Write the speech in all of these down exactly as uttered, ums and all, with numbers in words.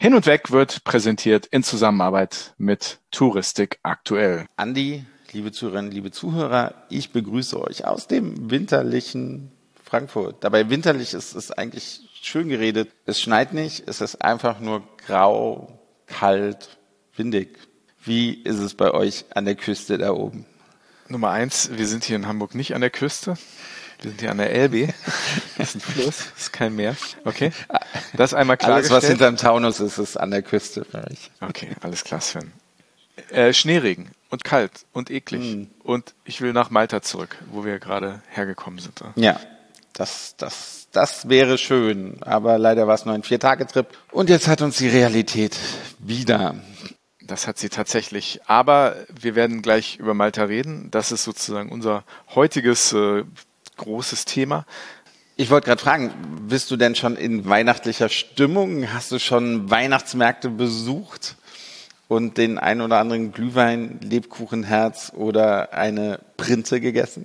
Hin und Weg wird präsentiert in Zusammenarbeit mit Touristik aktuell. Andi, liebe Zuhörerinnen, liebe Zuhörer, ich begrüße euch aus dem winterlichen Frankfurt. Dabei winterlich ist es eigentlich schön geredet. Es schneit nicht, es ist einfach nur grau, kalt, windig. Wie ist es bei euch an der Küste da oben? Nummer eins, wir sind hier in Hamburg nicht an der Küste. Wir sind hier an der Elbe. Das ist ein Fluss, das ist kein Meer. Okay, das einmal klargestellt. Alles, was hinterm Taunus ist, ist an der Küste für mich. Okay, alles klar, Sven. Äh, Schneeregen und kalt und eklig. Mm. Und ich will nach Malta zurück, wo wir gerade hergekommen sind. Ja, das, das, das wäre schön. Aber leider war es nur ein Vier-Tage-Trip. Und jetzt hat uns die Realität wieder... Das hat sie tatsächlich. Aber wir werden gleich über Malta reden. Das ist sozusagen unser heutiges äh, großes Thema. Ich wollte gerade fragen, bist du denn schon in weihnachtlicher Stimmung? Hast du schon Weihnachtsmärkte besucht und den ein oder anderen Glühwein, Lebkuchenherz oder eine Printe gegessen?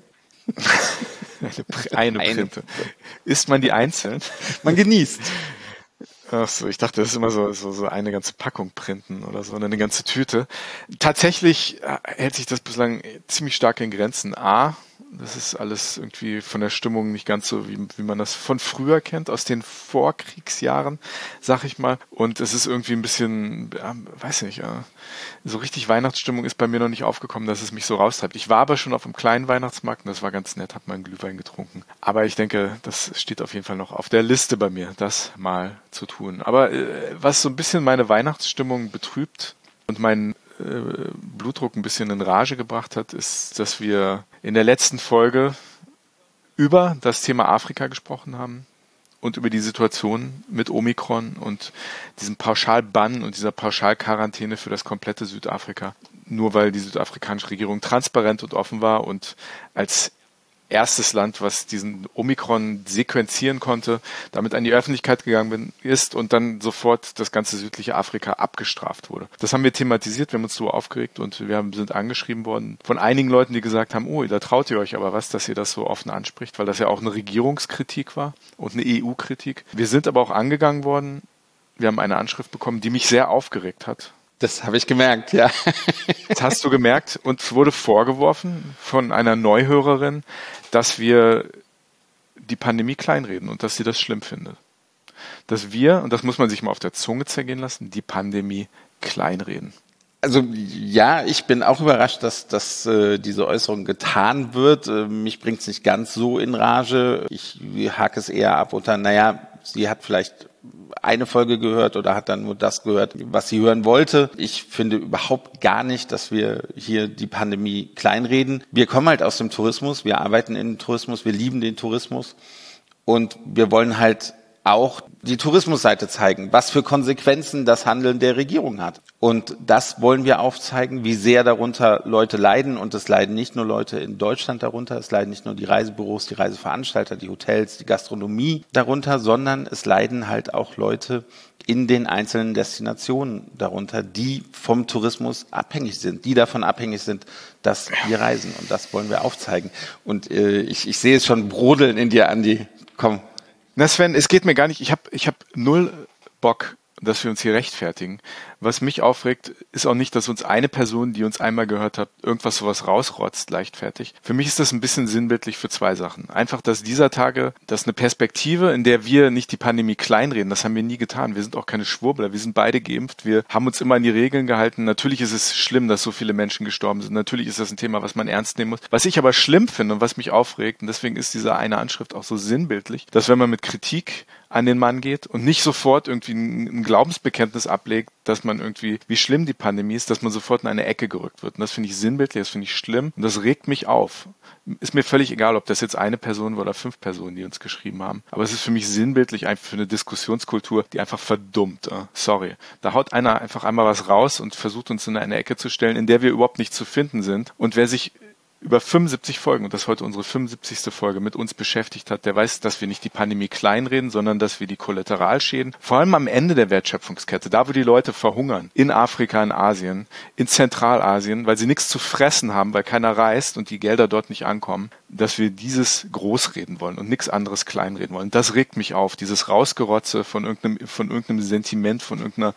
eine, eine Printe. Isst man die einzeln? Man genießt. Ach so, ich dachte, das ist immer so, so, so eine ganze Packung Printen oder so, eine ganze Tüte. Tatsächlich hält sich das bislang ziemlich stark in Grenzen. A, das ist alles irgendwie von der Stimmung nicht ganz so, wie, wie man das von früher kennt, aus den Vorkriegsjahren, sag ich mal. Und es ist irgendwie ein bisschen, ja, weiß nicht, ja, so richtig Weihnachtsstimmung ist bei mir noch nicht aufgekommen, dass es mich so raustreibt. Ich war aber schon auf einem kleinen Weihnachtsmarkt und das war ganz nett, hab mal einen Glühwein getrunken. Aber ich denke, das steht auf jeden Fall noch auf der Liste bei mir, das mal zu tun. Aber äh, was so ein bisschen meine Weihnachtsstimmung betrübt und meinen äh, Blutdruck ein bisschen in Rage gebracht hat, ist, dass wir in der letzten Folge über das Thema Afrika gesprochen haben und über die Situation mit Omikron und diesem Pauschalbann und dieser Pauschalquarantäne für das komplette Südafrika. Nur weil die südafrikanische Regierung transparent und offen war und als erstes Land, was diesen Omikron sequenzieren konnte, damit an die Öffentlichkeit gegangen ist und dann sofort das ganze südliche Afrika abgestraft wurde. Das haben wir thematisiert, wir haben uns so aufgeregt und wir haben, sind angeschrieben worden von einigen Leuten, die gesagt haben, oh, da traut ihr euch aber was, dass ihr das so offen anspricht, weil das ja auch eine Regierungskritik war und eine E U-Kritik. Wir sind aber auch angegangen worden, wir haben eine Anschrift bekommen, die mich sehr aufgeregt hat. Das habe ich gemerkt, ja. Das hast du gemerkt und es wurde vorgeworfen von einer Neuhörerin, dass wir die Pandemie kleinreden und dass sie das schlimm findet. Dass wir, und das muss man sich mal auf der Zunge zergehen lassen, die Pandemie kleinreden. Also ja, ich bin auch überrascht, dass, dass äh, diese Äußerung getan wird. Äh, mich bringt es nicht ganz so in Rage. Ich hake es eher ab unter, naja, sie hat vielleicht eine Folge gehört oder hat dann nur das gehört, was sie hören wollte. Ich finde überhaupt gar nicht, dass wir hier die Pandemie kleinreden. Wir kommen halt aus dem Tourismus, wir arbeiten im Tourismus, wir lieben den Tourismus und wir wollen halt auch die Tourismusseite zeigen, was für Konsequenzen das Handeln der Regierung hat. Und das wollen wir aufzeigen, wie sehr darunter Leute leiden. Und es leiden nicht nur Leute in Deutschland darunter, es leiden nicht nur die Reisebüros, die Reiseveranstalter, die Hotels, die Gastronomie darunter, sondern es leiden halt auch Leute in den einzelnen Destinationen darunter, die vom Tourismus abhängig sind, die davon abhängig sind, dass wir reisen. Und das wollen wir aufzeigen. Und äh, ich, ich sehe es schon brodeln in dir, Andi. Komm. Na Sven, es geht mir gar nicht, ich habe ich hab null Bock, dass wir uns hier rechtfertigen. Was mich aufregt, ist auch nicht, dass uns eine Person, die uns einmal gehört hat, irgendwas sowas rausrotzt, leichtfertig. Für mich ist das ein bisschen sinnbildlich für zwei Sachen. Einfach, dass dieser Tage, dass eine Perspektive, in der wir nicht die Pandemie kleinreden, das haben wir nie getan. Wir sind auch keine Schwurbler, wir sind beide geimpft, wir haben uns immer an die Regeln gehalten. Natürlich ist es schlimm, dass so viele Menschen gestorben sind. Natürlich ist das ein Thema, was man ernst nehmen muss. Was ich aber schlimm finde und was mich aufregt, und deswegen ist diese eine Anschrift auch so sinnbildlich, dass wenn man mit Kritik an den Mann geht und nicht sofort irgendwie ein Glaubensbekenntnis ablegt, dass man irgendwie, wie schlimm die Pandemie ist, dass man sofort in eine Ecke gerückt wird. Und das finde ich sinnbildlich, das finde ich schlimm und das regt mich auf. Ist mir völlig egal, ob das jetzt eine Person war oder fünf Personen, die uns geschrieben haben. Aber es ist für mich sinnbildlich einfach für eine Diskussionskultur, die einfach verdummt. Äh, sorry. Da haut einer einfach einmal was raus und versucht uns in eine Ecke zu stellen, in der wir überhaupt nicht zu finden sind. Und wer sich über fünfundsiebzig Folgen und das heute unsere fünfundsiebzigste Folge mit uns beschäftigt hat, der weiß, dass wir nicht die Pandemie kleinreden, sondern dass wir die Kollateralschäden, vor allem am Ende der Wertschöpfungskette, da wo die Leute verhungern, in Afrika, in Asien, in Zentralasien, weil sie nichts zu fressen haben, weil keiner reist und die Gelder dort nicht ankommen, dass wir dieses großreden wollen und nichts anderes kleinreden wollen. Das regt mich auf, dieses Rausgerotze von irgendeinem, von irgendeinem Sentiment, von irgendeiner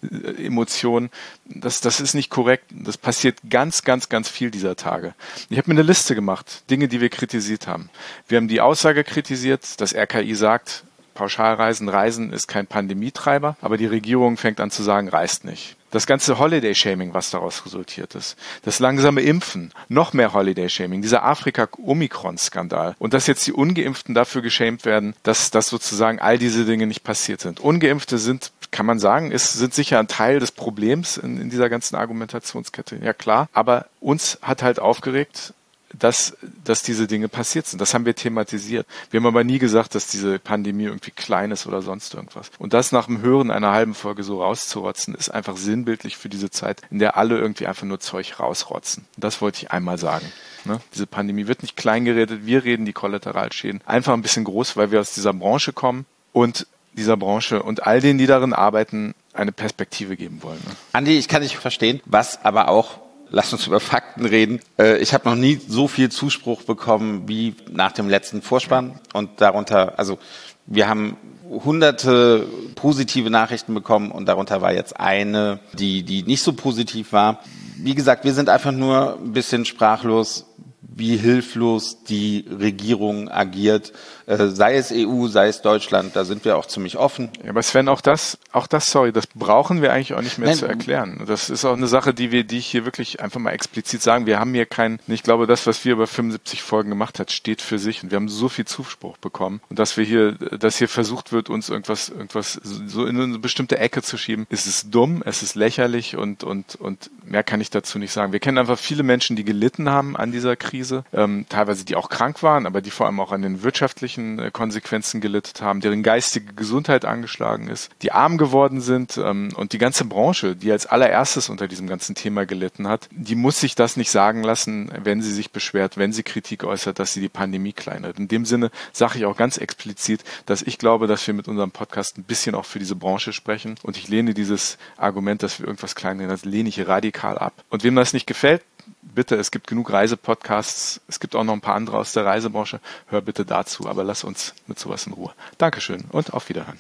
Emotion. Das, das ist nicht korrekt. Das passiert ganz, ganz, ganz viel dieser Tage. Ich habe mir eine Liste gemacht, Dinge, die wir kritisiert haben. Wir haben die Aussage kritisiert, dass R K I sagt, Pauschalreisen, Reisen ist kein Pandemietreiber, aber die Regierung fängt an zu sagen, reist nicht. Das ganze Holiday-Shaming, was daraus resultiert ist. Das langsame Impfen, noch mehr Holiday-Shaming, dieser Afrika-Omikron-Skandal. Und dass jetzt die Ungeimpften dafür geschämt werden, dass, dass sozusagen all diese Dinge nicht passiert sind. Ungeimpfte sind, kann man sagen, ist, sind sicher ein Teil des Problems in, in dieser ganzen Argumentationskette. Ja klar, aber uns hat halt aufgeregt, dass, dass diese Dinge passiert sind. Das haben wir thematisiert. Wir haben aber nie gesagt, dass diese Pandemie irgendwie klein ist oder sonst irgendwas. Und das nach dem Hören einer halben Folge so rauszurotzen, ist einfach sinnbildlich für diese Zeit, in der alle irgendwie einfach nur Zeug rausrotzen. Das wollte ich einmal sagen. Ne? Diese Pandemie wird nicht klein geredet. Wir reden die Kollateralschäden einfach ein bisschen groß, weil wir aus dieser Branche kommen und dieser Branche und all denen, die darin arbeiten, eine Perspektive geben wollen. Ne? Andi, ich kann dich verstehen, was aber auch, lass uns über Fakten reden. Ich habe noch nie so viel Zuspruch bekommen wie nach dem letzten Vorspann. Und darunter, also wir haben hunderte positive Nachrichten bekommen und darunter war jetzt eine, die, die nicht so positiv war. Wie gesagt, wir sind einfach nur ein bisschen sprachlos, wie hilflos die Regierung agiert, äh, sei es E U, sei es Deutschland, da sind wir auch ziemlich offen. Ja, aber Sven, auch das, auch das, sorry, das brauchen wir eigentlich auch nicht mehr Nein. zu erklären. Das ist auch eine Sache, die wir, die ich hier wirklich einfach mal explizit sagen. Wir haben hier kein, ich glaube, das, was wir über fünfundsiebzig Folgen gemacht hat, steht für sich und wir haben so viel Zuspruch bekommen und dass wir hier, dass hier versucht wird, uns irgendwas, irgendwas so in eine bestimmte Ecke zu schieben, ist es dumm, es ist lächerlich und, und, und mehr kann ich dazu nicht sagen. Wir kennen einfach viele Menschen, die gelitten haben an dieser Krise, ähm, teilweise die auch krank waren, aber die vor allem auch an den wirtschaftlichen Konsequenzen gelitten haben, deren geistige Gesundheit angeschlagen ist, die arm geworden sind ähm, und die ganze Branche, die als allererstes unter diesem ganzen Thema gelitten hat, die muss sich das nicht sagen lassen, wenn sie sich beschwert, wenn sie Kritik äußert, dass sie die Pandemie kleinert. In dem Sinne sage ich auch ganz explizit, dass ich glaube, dass wir mit unserem Podcast ein bisschen auch für diese Branche sprechen und ich lehne dieses Argument, dass wir irgendwas kleinreden, das lehne ich radikal ab. Und wem das nicht gefällt, bitte, es gibt genug Reisepodcasts, es gibt auch noch ein paar andere aus der Reisebranche, hör bitte dazu, aber lass uns mit sowas in Ruhe. Dankeschön und auf Wiederhören.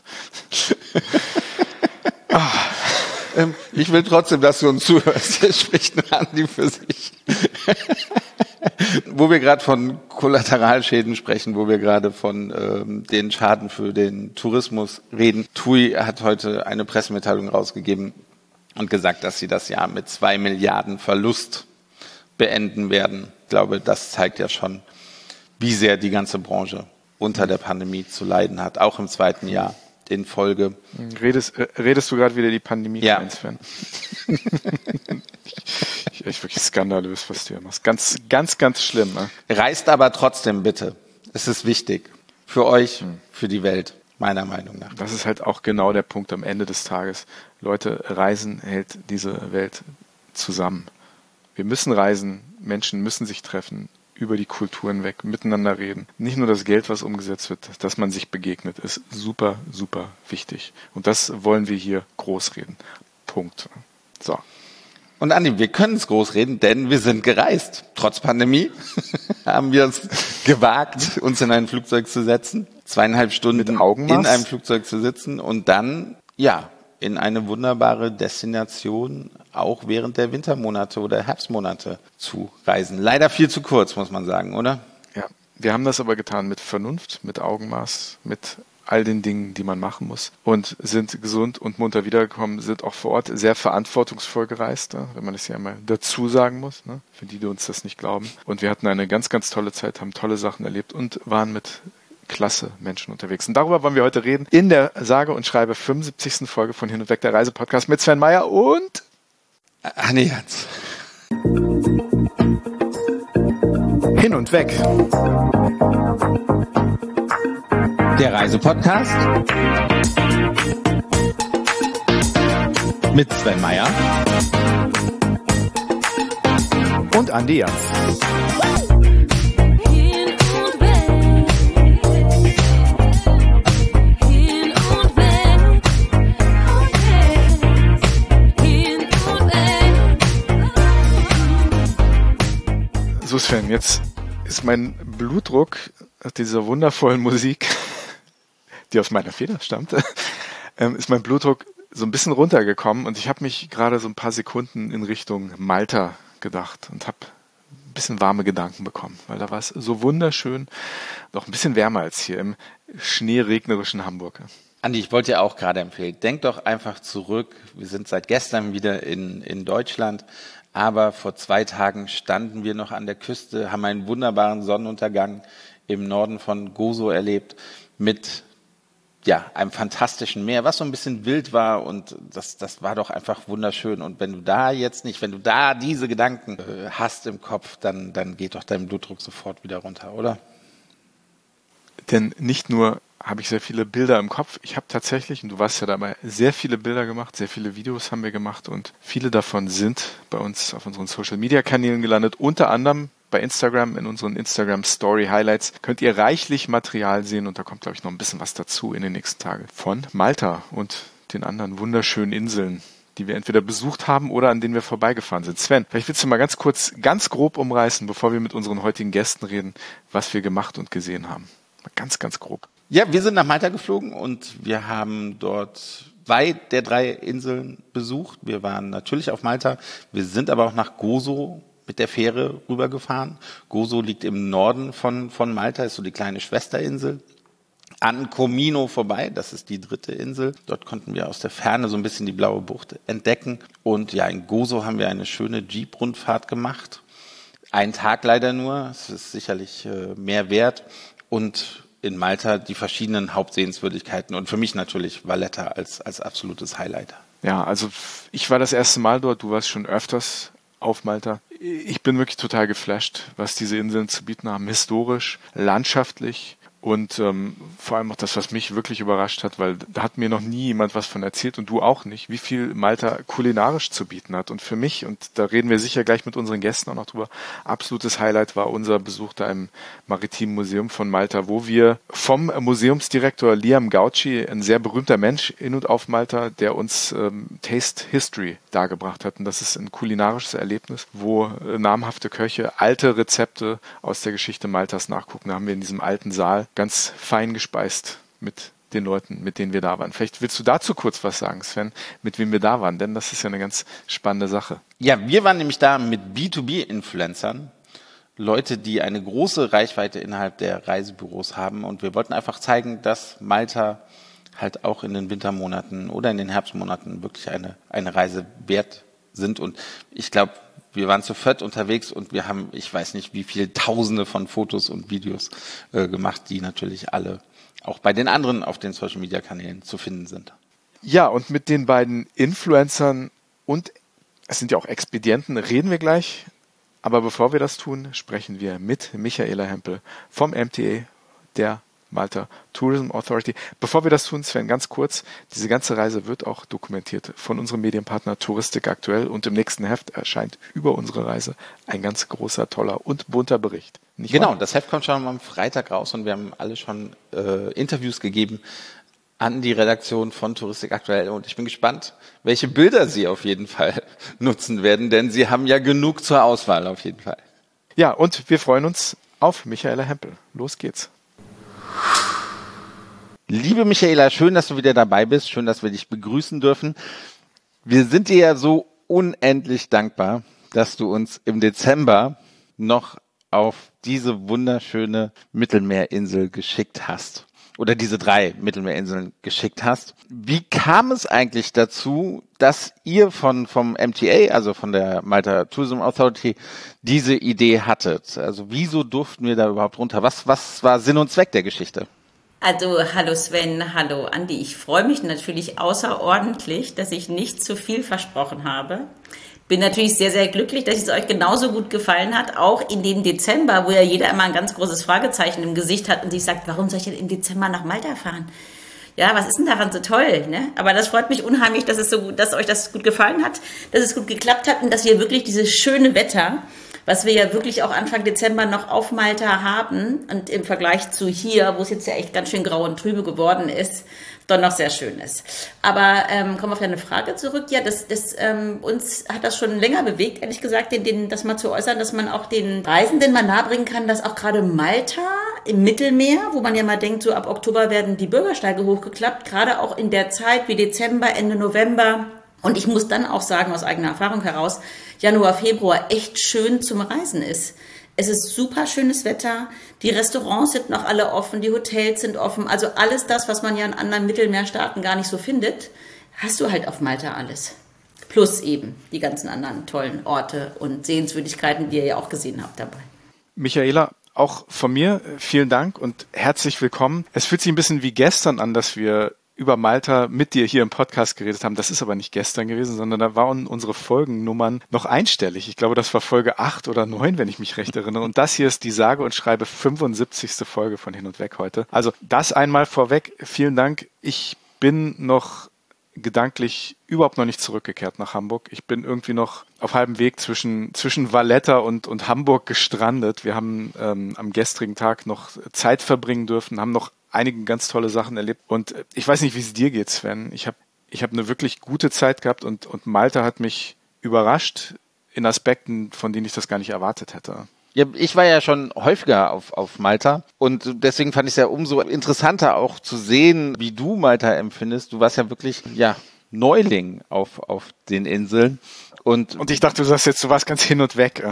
ah. ähm, ich will trotzdem, dass du uns zuhörst. Hier spricht nur Andi für sich. Wo wir gerade von Kollateralschäden sprechen, wo wir gerade von ähm, den Schaden für den Tourismus reden. TUI hat heute eine Pressemitteilung rausgegeben und gesagt, dass sie das Jahr mit zwei Milliarden Verlust beenden werden. Ich glaube, das zeigt ja schon, wie sehr die ganze Branche unter der Pandemie zu leiden hat, auch im zweiten Jahr in Folge. Redest, äh, redest du gerade wieder die Pandemie? Ja. Sven? ich, echt wirklich skandalös, was du hier machst. Ganz, ganz, ganz schlimm. Ne? Reist aber trotzdem bitte. Es ist wichtig. Für euch, hm. für die Welt, meiner Meinung nach. Das ist halt auch genau der Punkt am Ende des Tages. Leute, Reisen hält diese Welt zusammen. Wir müssen reisen, Menschen müssen sich treffen, über die Kulturen weg, miteinander reden. Nicht nur das Geld, was umgesetzt wird, dass man sich begegnet, ist super, super wichtig. Und das wollen wir hier groß reden. Punkt. So. Und Andi, wir können es groß reden, denn wir sind gereist. Trotz Pandemie haben wir es gewagt, uns in ein Flugzeug zu setzen, zweieinhalb Stunden in einem Flugzeug zu sitzen und dann, ja, in eine wunderbare Destination auch während der Wintermonate oder Herbstmonate zu reisen. Leider viel zu kurz, muss man sagen, oder? Ja, wir haben das aber getan mit Vernunft, mit Augenmaß, mit all den Dingen, die man machen muss und sind gesund und munter wiedergekommen, sind auch vor Ort sehr verantwortungsvoll gereist, wenn man es ja einmal dazu sagen muss, ne? Für die, die uns das nicht glauben. Und wir hatten eine ganz, ganz tolle Zeit, haben tolle Sachen erlebt und waren mit klasse Menschen unterwegs. Und darüber wollen wir heute reden in der sage und schreibe fünfundsiebzigsten Folge von Hin und Weg, der Reisepodcast mit Sven Meyer und Anni Jans. Hin und Weg. Der Reisepodcast mit Sven Meyer und Andi Jans. So Sven, jetzt ist mein Blutdruck nach dieser wundervollen Musik, die aus meiner Feder stammt, ist mein Blutdruck so ein bisschen runtergekommen und ich habe mich gerade so ein paar Sekunden in Richtung Malta gedacht und habe ein bisschen warme Gedanken bekommen, weil da war es so wunderschön, doch ein bisschen wärmer als hier im schneeregnerischen Hamburg. Andi, ich wollte dir auch gerade empfehlen, denk doch einfach zurück. Wir sind seit gestern wieder in, in Deutschland, aber vor zwei Tagen standen wir noch an der Küste, haben einen wunderbaren Sonnenuntergang im Norden von Gozo erlebt mit ja, einem fantastischen Meer, was so ein bisschen wild war und das, das war doch einfach wunderschön. Und wenn du da jetzt nicht, wenn du da diese Gedanken äh, hast im Kopf, dann, dann geht doch dein Blutdruck sofort wieder runter, oder? Denn nicht nur habe ich sehr viele Bilder im Kopf, ich habe tatsächlich, und du warst ja dabei, sehr viele Bilder gemacht, sehr viele Videos haben wir gemacht und viele davon sind bei uns auf unseren Social-Media-Kanälen gelandet, unter anderem bei Instagram, in unseren Instagram-Story-Highlights könnt ihr reichlich Material sehen und da kommt, glaube ich, noch ein bisschen was dazu in den nächsten Tagen von Malta und den anderen wunderschönen Inseln, die wir entweder besucht haben oder an denen wir vorbeigefahren sind. Sven, vielleicht willst du mal ganz kurz, ganz grob umreißen, bevor wir mit unseren heutigen Gästen reden, was wir gemacht und gesehen haben. Mal ganz, ganz grob. Ja, wir sind nach Malta geflogen und wir haben dort zwei der drei Inseln besucht. Wir waren natürlich auf Malta, wir sind aber auch nach Gozo mit der Fähre rübergefahren. Gozo liegt im Norden von, von Malta, ist so die kleine Schwesterinsel. An Comino vorbei, das ist die dritte Insel. Dort konnten wir aus der Ferne so ein bisschen die blaue Bucht entdecken. Und ja, in Gozo haben wir eine schöne Jeep-Rundfahrt gemacht. Einen Tag leider nur, es ist sicherlich äh, mehr wert. Und in Malta die verschiedenen Hauptsehenswürdigkeiten und für mich natürlich Valletta als, als absolutes Highlight. Ja, also ich war das erste Mal dort, du warst schon öfters auf Malta. Ich bin wirklich total geflasht, was diese Inseln zu bieten haben, historisch, landschaftlich und ähm, vor allem auch das, was mich wirklich überrascht hat, weil da hat mir noch nie jemand was von erzählt und du auch nicht, wie viel Malta kulinarisch zu bieten hat. Und für mich, und da reden wir sicher gleich mit unseren Gästen auch noch drüber, absolutes Highlight war unser Besuch da im Maritimen Museum von Malta, wo wir vom Museumsdirektor Liam Gauci, ein sehr berühmter Mensch in und auf Malta, der uns ähm, Taste History dargebracht hat. Und das ist ein kulinarisches Erlebnis, wo äh, namhafte Köche alte Rezepte aus der Geschichte Maltas nachgucken. Da haben wir in diesem alten Saal ganz fein gespeist mit den Leuten, mit denen wir da waren. Vielleicht willst du dazu kurz was sagen, Sven, mit wem wir da waren, denn das ist ja eine ganz spannende Sache. Ja, wir waren nämlich da mit B zwei B-Influencern, Leute, die eine große Reichweite innerhalb der Reisebüros haben und wir wollten einfach zeigen, dass Malta halt auch in den Wintermonaten oder in den Herbstmonaten wirklich eine, eine Reise wert sind und ich glaube, wir waren zu viert unterwegs und wir haben, ich weiß nicht, wie viele Tausende von Fotos und Videos äh, gemacht, die natürlich alle auch bei den anderen auf den Social-Media-Kanälen zu finden sind. Ja, und mit den beiden Influencern und es sind ja auch Expedienten, reden wir gleich. Aber bevor wir das tun, sprechen wir mit Michaela Hempel vom M T A, der Malta Tourism Authority. Bevor wir das tun, Sven, ganz kurz, diese ganze Reise wird auch dokumentiert von unserem Medienpartner Touristik aktuell und im nächsten Heft erscheint über unsere Reise ein ganz großer, toller und bunter Bericht. Nicht genau, wahr? Das Heft kommt schon am Freitag raus und wir haben alle schon äh, Interviews gegeben an die Redaktion von Touristik aktuell und ich bin gespannt, welche Bilder Sie auf jeden Fall nutzen werden, denn Sie haben ja genug zur Auswahl auf jeden Fall. Ja, und wir freuen uns auf Michaela Hempel. Los geht's. Liebe Michaela, schön, dass du wieder dabei bist. Schön, dass wir dich begrüßen dürfen. Wir sind dir ja so unendlich dankbar, dass du uns im Dezember noch auf diese wunderschöne Mittelmeerinsel geschickt hast. Oder diese drei Mittelmeerinseln geschickt hast. Wie kam es eigentlich dazu, dass ihr von vom M T A, also von der Malta Tourism Authority, diese Idee hattet? Also wieso durften wir da überhaupt runter? Was, was war Sinn und Zweck der Geschichte? Also hallo Sven, hallo Andi. Ich freue mich natürlich außerordentlich, dass ich nicht zu viel versprochen habe. Bin natürlich sehr, sehr glücklich, dass es euch genauso gut gefallen hat, auch in dem Dezember, wo ja jeder immer ein ganz großes Fragezeichen im Gesicht hat und sich sagt, warum soll ich denn im Dezember nach Malta fahren? Ja, was ist denn daran so toll? Ne? Aber das freut mich unheimlich, dass es so, dass euch das gut gefallen hat, dass es gut geklappt hat und dass wir wirklich dieses schöne Wetter was wir ja wirklich auch Anfang Dezember noch auf Malta haben und im Vergleich zu hier, wo es jetzt ja echt ganz schön grau und trübe geworden ist, doch noch sehr schön ist. Aber ähm, kommen wir auf deine Frage zurück. Ja, das, das ähm, uns hat das schon länger bewegt, ehrlich gesagt, den, den, das mal zu äußern, dass man auch den Reisenden mal nahebringen kann, dass auch gerade Malta im Mittelmeer, wo man ja mal denkt, so ab Oktober werden die Bürgersteige hochgeklappt, gerade auch in der Zeit wie Dezember, Ende November. Und ich muss dann auch sagen, aus eigener Erfahrung heraus, Januar, Februar echt schön zum Reisen ist. Es ist super schönes Wetter, die Restaurants sind noch alle offen, die Hotels sind offen, also alles das, was man ja in anderen Mittelmeerstaaten gar nicht so findet, hast du halt auf Malta alles. Plus eben die ganzen anderen tollen Orte und Sehenswürdigkeiten, die ihr ja auch gesehen habt dabei. Michaela, auch von mir vielen Dank und herzlich willkommen. Es fühlt sich ein bisschen wie gestern an, dass wir über Malta mit dir hier im Podcast geredet haben. Das ist aber nicht gestern gewesen, sondern da waren unsere Folgennummern noch einstellig. Ich glaube, das war Folge acht oder neun, wenn ich mich recht erinnere. Und das hier ist die sage und schreibe fünfundsiebzigste Folge von Hin und Weg heute. Also das einmal vorweg. Vielen Dank. Ich bin noch gedanklich überhaupt noch nicht zurückgekehrt nach Hamburg. Ich bin irgendwie noch auf halbem Weg zwischen zwischen Valletta und und Hamburg gestrandet. Wir haben ähm, am gestrigen Tag noch Zeit verbringen dürfen, haben noch einige ganz tolle Sachen erlebt. Und ich weiß nicht, wie es dir geht, Sven. Ich habe ich habe eine wirklich gute Zeit gehabt und und Malta hat mich überrascht in Aspekten, von denen ich das gar nicht erwartet hätte. Ja, ich war ja schon häufiger auf, auf Malta und deswegen fand ich es ja umso interessanter auch zu sehen, wie du Malta empfindest. Du warst ja wirklich, ja, Neuling auf, auf den Inseln. Und, und ich dachte, du sagst jetzt, du warst ganz hin und weg.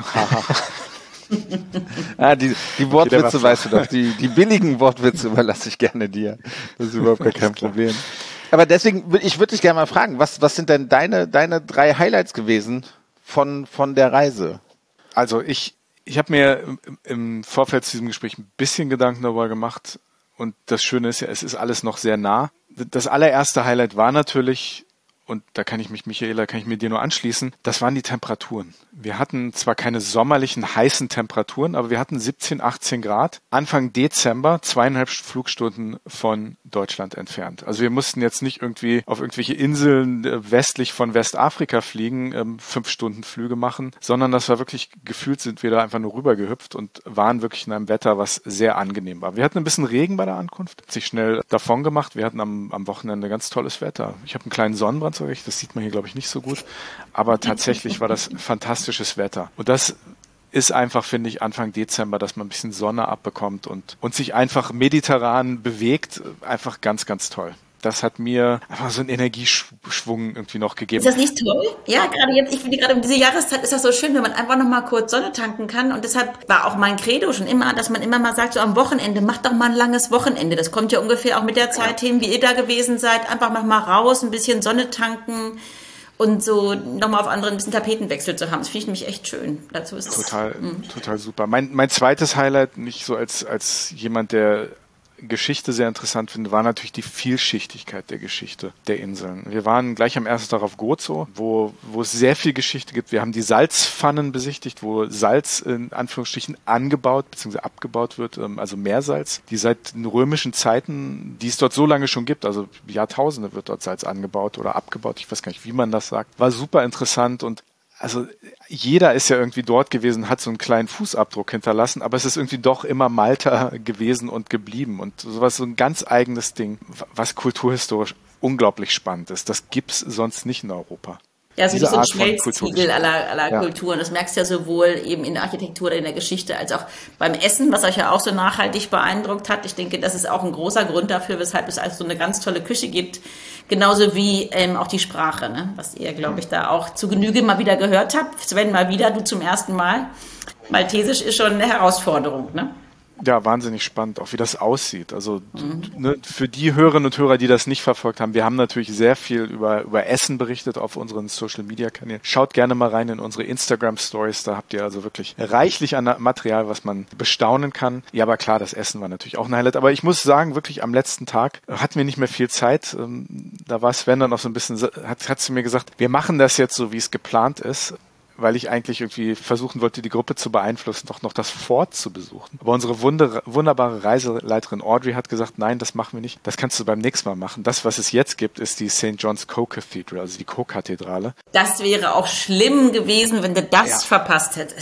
ah, die, die Wortwitze okay, weißt du doch, die, die billigen Wortwitze überlasse ich gerne dir. Das ist überhaupt gar kein Problem. Aber deswegen, ich würde dich gerne mal fragen, was, was sind denn deine, deine drei Highlights gewesen von, von der Reise? Also ich, Ich habe mir im Vorfeld zu diesem Gespräch ein bisschen Gedanken darüber gemacht und das Schöne ist ja, es ist alles noch sehr nah. Das allererste Highlight war natürlich, und da kann ich mich, Michaela, kann ich mir dir nur anschließen, das waren die Temperaturen. Wir hatten zwar keine sommerlichen heißen Temperaturen, aber wir hatten siebzehn, achtzehn Grad. Anfang Dezember, zweieinhalb Flugstunden von Deutschland entfernt. Also wir mussten jetzt nicht irgendwie auf irgendwelche Inseln westlich von Westafrika fliegen, ähm, fünf Stunden Flüge machen, sondern das war wirklich, gefühlt sind wir da einfach nur rübergehüpft und waren wirklich in einem Wetter, was sehr angenehm war. Wir hatten ein bisschen Regen bei der Ankunft, hat sich schnell davon gemacht. Wir hatten am, am Wochenende ganz tolles Wetter. Ich habe einen kleinen Sonnenbrand, das sieht man hier, glaube ich, nicht so gut. Aber tatsächlich war das fantastisches Wetter. Und das ist einfach, finde ich, Anfang Dezember, dass man ein bisschen Sonne abbekommt und, und sich einfach mediterran bewegt. Einfach ganz, ganz toll. Das hat mir einfach so einen Energieschwung irgendwie noch gegeben. Ist das nicht toll? Ja, gerade jetzt, ich finde gerade um diese Jahreszeit ist das so schön, wenn man einfach noch mal kurz Sonne tanken kann. Und deshalb war auch mein Credo schon immer, dass man immer mal sagt, so am Wochenende, macht doch mal ein langes Wochenende. Das kommt ja ungefähr auch mit der Zeit hin, wie ihr da gewesen seid. Einfach noch mal raus, ein bisschen Sonne tanken und so nochmal auf anderen ein bisschen Tapetenwechsel zu haben. Das finde ich nämlich echt schön. Dazu ist total, es, total super. Mein, mein zweites Highlight, nicht so als, als jemand, der Geschichte sehr interessant finde, war natürlich die Vielschichtigkeit der Geschichte der Inseln. Wir waren gleich am ersten Tag auf Gozo, wo, wo es sehr viel Geschichte gibt. Wir haben die Salzpfannen besichtigt, wo Salz in Anführungsstrichen angebaut bzw. abgebaut wird, also Meersalz, die seit den römischen Zeiten, die es dort so lange schon gibt, also Jahrtausende wird dort Salz angebaut oder abgebaut, ich weiß gar nicht, wie man das sagt, war super interessant und also jeder ist ja irgendwie dort gewesen, hat so einen kleinen Fußabdruck hinterlassen, aber es ist irgendwie doch immer Malta gewesen und geblieben und sowas, so ein ganz eigenes Ding, was kulturhistorisch unglaublich spannend ist. Das gibt's sonst nicht in Europa. Ja, so, so ein Schmelztiegel aller, aller ja. Kulturen. Das merkst du ja sowohl eben in der Architektur oder in der Geschichte als auch beim Essen, was euch ja auch so nachhaltig beeindruckt hat. Ich denke, das ist auch ein großer Grund dafür, weshalb es also so eine ganz tolle Küche gibt. Genauso wie ähm, auch die Sprache, ne? Was ihr, glaube ich, da auch zu Genüge mal wieder gehört habt. Sven, mal wieder, du zum ersten Mal. Maltesisch ist schon eine Herausforderung, ne? Ja, wahnsinnig spannend, auch wie das aussieht. Also mhm. ne, für die Hörerinnen und Hörer, die das nicht verfolgt haben, wir haben natürlich sehr viel über, über Essen berichtet auf unseren Social-Media-Kanälen. Schaut gerne mal rein in unsere Instagram-Stories, da habt ihr also wirklich reichlich an Material, was man bestaunen kann. Ja, aber klar, das Essen war natürlich auch ein Highlight. Aber ich muss sagen, wirklich am letzten Tag hatten wir nicht mehr viel Zeit. Da war Sven dann noch so ein bisschen, hat, hat sie mir gesagt, wir machen das jetzt so, wie es geplant ist, weil ich eigentlich irgendwie versuchen wollte, die Gruppe zu beeinflussen, doch noch das Fort zu besuchen. Aber unsere wunder, wunderbare Reiseleiterin Audrey hat gesagt, nein, das machen wir nicht. Das kannst du beim nächsten Mal machen. Das, was es jetzt gibt, ist die Saint John's Co-Cathedral, also die Co-Kathedrale. Das wäre auch schlimm gewesen, wenn du das ja. verpasst hättest.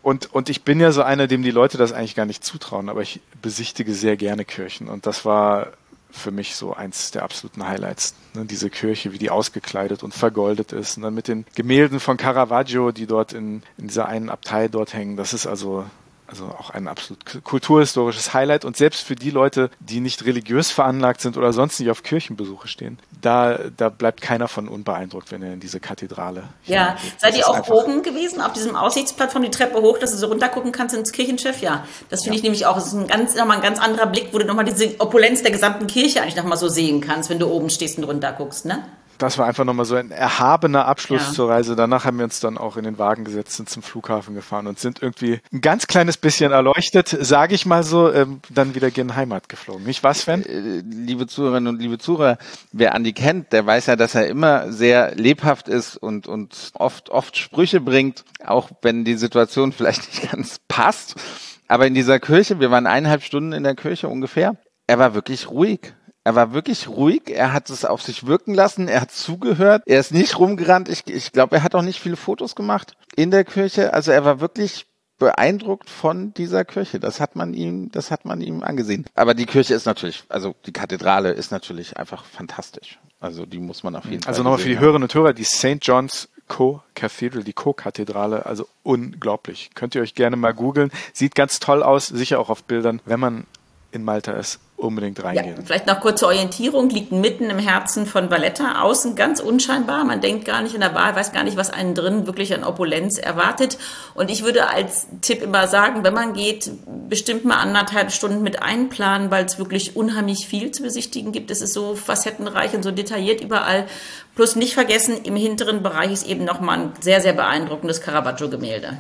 Und, und ich bin ja so einer, dem die Leute das eigentlich gar nicht zutrauen, aber ich besichtige sehr gerne Kirchen. Und das war für mich so eins der absoluten Highlights. Ne? Diese Kirche, wie die ausgekleidet und vergoldet ist. Und dann mit den Gemälden von Caravaggio, die dort in, in dieser einen Abtei dort hängen. Das ist also... Also auch ein absolut kulturhistorisches Highlight. Und selbst für die Leute, die nicht religiös veranlagt sind oder sonst nicht auf Kirchenbesuche stehen, da, da bleibt keiner von unbeeindruckt, wenn er in diese Kathedrale Ja, seid ihr auch oben gewesen, auf diesem Aussichtsplattform, die Treppe hoch, dass du so runtergucken kannst ins Kirchenschiff? Ja, das finde ja. ich nämlich auch, das ist ein ganz, nochmal ein ganz anderer Blick, wo du nochmal diese Opulenz der gesamten Kirche eigentlich nochmal so sehen kannst, wenn du oben stehst und runter guckst, ne? Das war einfach nochmal so ein erhabener Abschluss ja. zur Reise. Danach haben wir uns dann auch in den Wagen gesetzt, sind zum Flughafen gefahren und sind irgendwie ein ganz kleines bisschen erleuchtet, sage ich mal so, ähm, dann wieder gen Heimat geflogen. Nicht wahr, Sven? Äh, liebe Zuhörerinnen und liebe Zuhörer, wer Andi kennt, der weiß ja, dass er immer sehr lebhaft ist und, und oft, oft Sprüche bringt, auch wenn die Situation vielleicht nicht ganz passt. Aber in dieser Kirche, wir waren eineinhalb Stunden in der Kirche ungefähr, er war wirklich ruhig. Er war wirklich ruhig, er hat es auf sich wirken lassen, er hat zugehört, er ist nicht rumgerannt. Ich, ich glaube, er hat auch nicht viele Fotos gemacht in der Kirche. Also er war wirklich beeindruckt von dieser Kirche. Das hat man ihm, das hat man ihm angesehen. Aber die Kirche ist natürlich, also die Kathedrale ist natürlich einfach fantastisch. Also die muss man auf jeden Fall. Also nochmal für die Hörerinnen und Hörer, die Saint John's Co. Cathedral, die Co-Kathedrale, also unglaublich. Könnt ihr euch gerne mal googeln. Sieht ganz toll aus, sicher auch auf Bildern, wenn man in Malta ist. Unbedingt reingehen. Ja, vielleicht noch kurze Orientierung, liegt mitten im Herzen von Valletta, außen ganz unscheinbar, man denkt gar nicht in der Wahl, weiß gar nicht, was einen drin wirklich an Opulenz erwartet. Und ich würde als Tipp immer sagen, wenn man geht, bestimmt mal anderthalb Stunden mit einplanen, weil es wirklich unheimlich viel zu besichtigen gibt. Es ist so facettenreich und so detailliert überall. Plus nicht vergessen, im hinteren Bereich ist eben nochmal ein sehr, sehr beeindruckendes Caravaggio-Gemälde.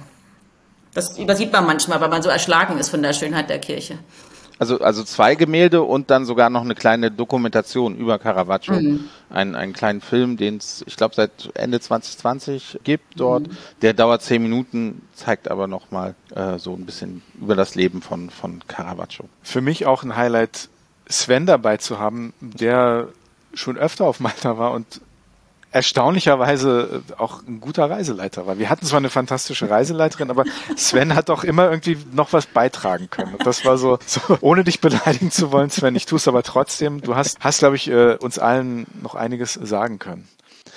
Das übersieht man manchmal, weil man so erschlagen ist von der Schönheit der Kirche. Also, also zwei Gemälde und dann sogar noch eine kleine Dokumentation über Caravaggio. Mhm. Ein, einen kleinen Film, den es, ich glaube, seit Ende zwanzig zwanzig gibt dort. Mhm. Der dauert zehn Minuten, zeigt aber nochmal äh, so ein bisschen über das Leben von, von Caravaggio. Für mich auch ein Highlight, Sven dabei zu haben, der schon öfter auf Malta war und erstaunlicherweise auch ein guter Reiseleiter war. Wir hatten zwar eine fantastische Reiseleiterin, aber Sven hat auch immer irgendwie noch was beitragen können. Und das war so, so ohne dich beleidigen zu wollen, Sven, ich tue es aber trotzdem. Du hast, hast glaube ich, uns allen noch einiges sagen können.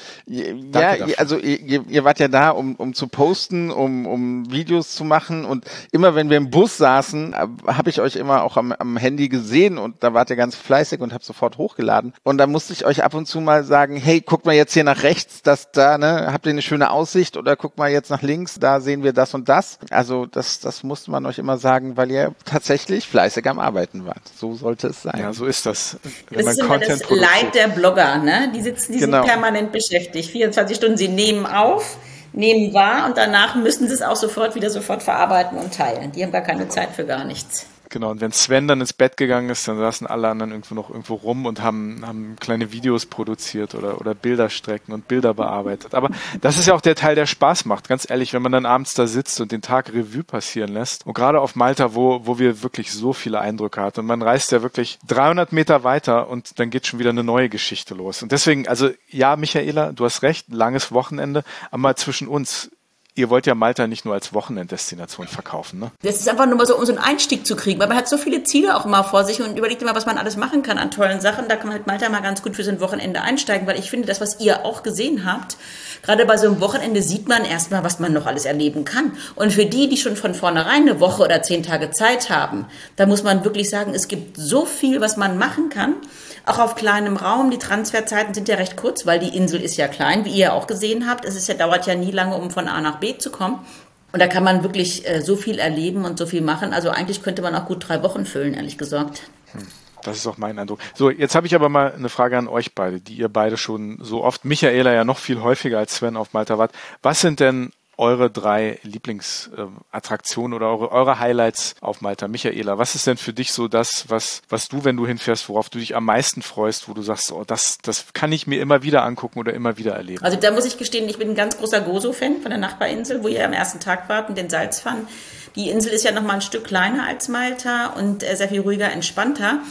Ja, also ihr, ihr wart ja da, um, um zu posten, um, um Videos zu machen und immer wenn wir im Bus saßen, habe ich euch immer auch am, am Handy gesehen und da wart ihr ganz fleißig und habt sofort hochgeladen und da musste ich euch ab und zu mal sagen, hey, guck mal jetzt hier nach rechts, das da, ne, habt ihr eine schöne Aussicht oder guck mal jetzt nach links, da sehen wir das und das. Also das, das musste man euch immer sagen, weil ihr tatsächlich fleißig am Arbeiten wart. So sollte es sein. Ja, so ist das. Wenn das ist immer das Leid der Blogger, ne? Die sitzen, die genau. sind permanent beschäftigt. vierundzwanzig Stunden, sie nehmen auf, nehmen wahr und danach müssen sie es auch sofort wieder sofort verarbeiten und teilen. Die haben gar keine Zeit für gar nichts. Genau, und wenn Sven dann ins Bett gegangen ist, dann saßen alle anderen irgendwo noch irgendwo rum und haben, haben kleine Videos produziert oder, oder Bilderstrecken und Bilder bearbeitet. Aber das ist ja auch der Teil, der Spaß macht. Ganz ehrlich, wenn man dann abends da sitzt und den Tag Revue passieren lässt. Und gerade auf Malta, wo, wo wir wirklich so viele Eindrücke hatten. Und man reist ja wirklich dreihundert Meter weiter und dann geht schon wieder eine neue Geschichte los. Und deswegen, also ja, Michaela, du hast recht, langes Wochenende, aber mal zwischen uns. Ihr wollt ja Malta nicht nur als Wochenenddestination verkaufen, ne? Das ist einfach nur mal so, um so einen Einstieg zu kriegen, weil man hat so viele Ziele auch immer vor sich und überlegt immer, was man alles machen kann an tollen Sachen. Da kann man halt Malta mal ganz gut für so ein Wochenende einsteigen, weil ich finde, das, was ihr auch gesehen habt, gerade bei so einem Wochenende sieht man erstmal, was man noch alles erleben kann. Und für die, die schon von vornherein eine Woche oder zehn Tage Zeit haben, da muss man wirklich sagen, es gibt so viel, was man machen kann. Auch auf kleinem Raum. Die Transferzeiten sind ja recht kurz, weil die Insel ist ja klein, wie ihr auch gesehen habt. Es ist ja, dauert ja nie lange, um von A nach B zu kommen. Und da kann man wirklich äh, so viel erleben und so viel machen. Also eigentlich könnte man auch gut drei Wochen füllen, ehrlich gesagt. Hm. Das ist auch mein Eindruck. So, jetzt habe ich aber mal eine Frage an euch beide, die ihr beide schon so oft, Michaela ja noch viel häufiger als Sven auf Malta wart. Was sind denn eure drei Lieblingsattraktionen oder eure, eure Highlights auf Malta? Michaela, was ist denn für dich so das, was, was du, wenn du hinfährst, worauf du dich am meisten freust, wo du sagst, oh, das, das kann ich mir immer wieder angucken oder immer wieder erleben? Also da muss ich gestehen, ich bin ein ganz großer Gozo-Fan von der Nachbarinsel, wo ihr am ersten Tag wart und den Salzpfannen. Die Insel ist ja noch mal ein Stück kleiner als Malta und sehr viel ruhiger, entspannter.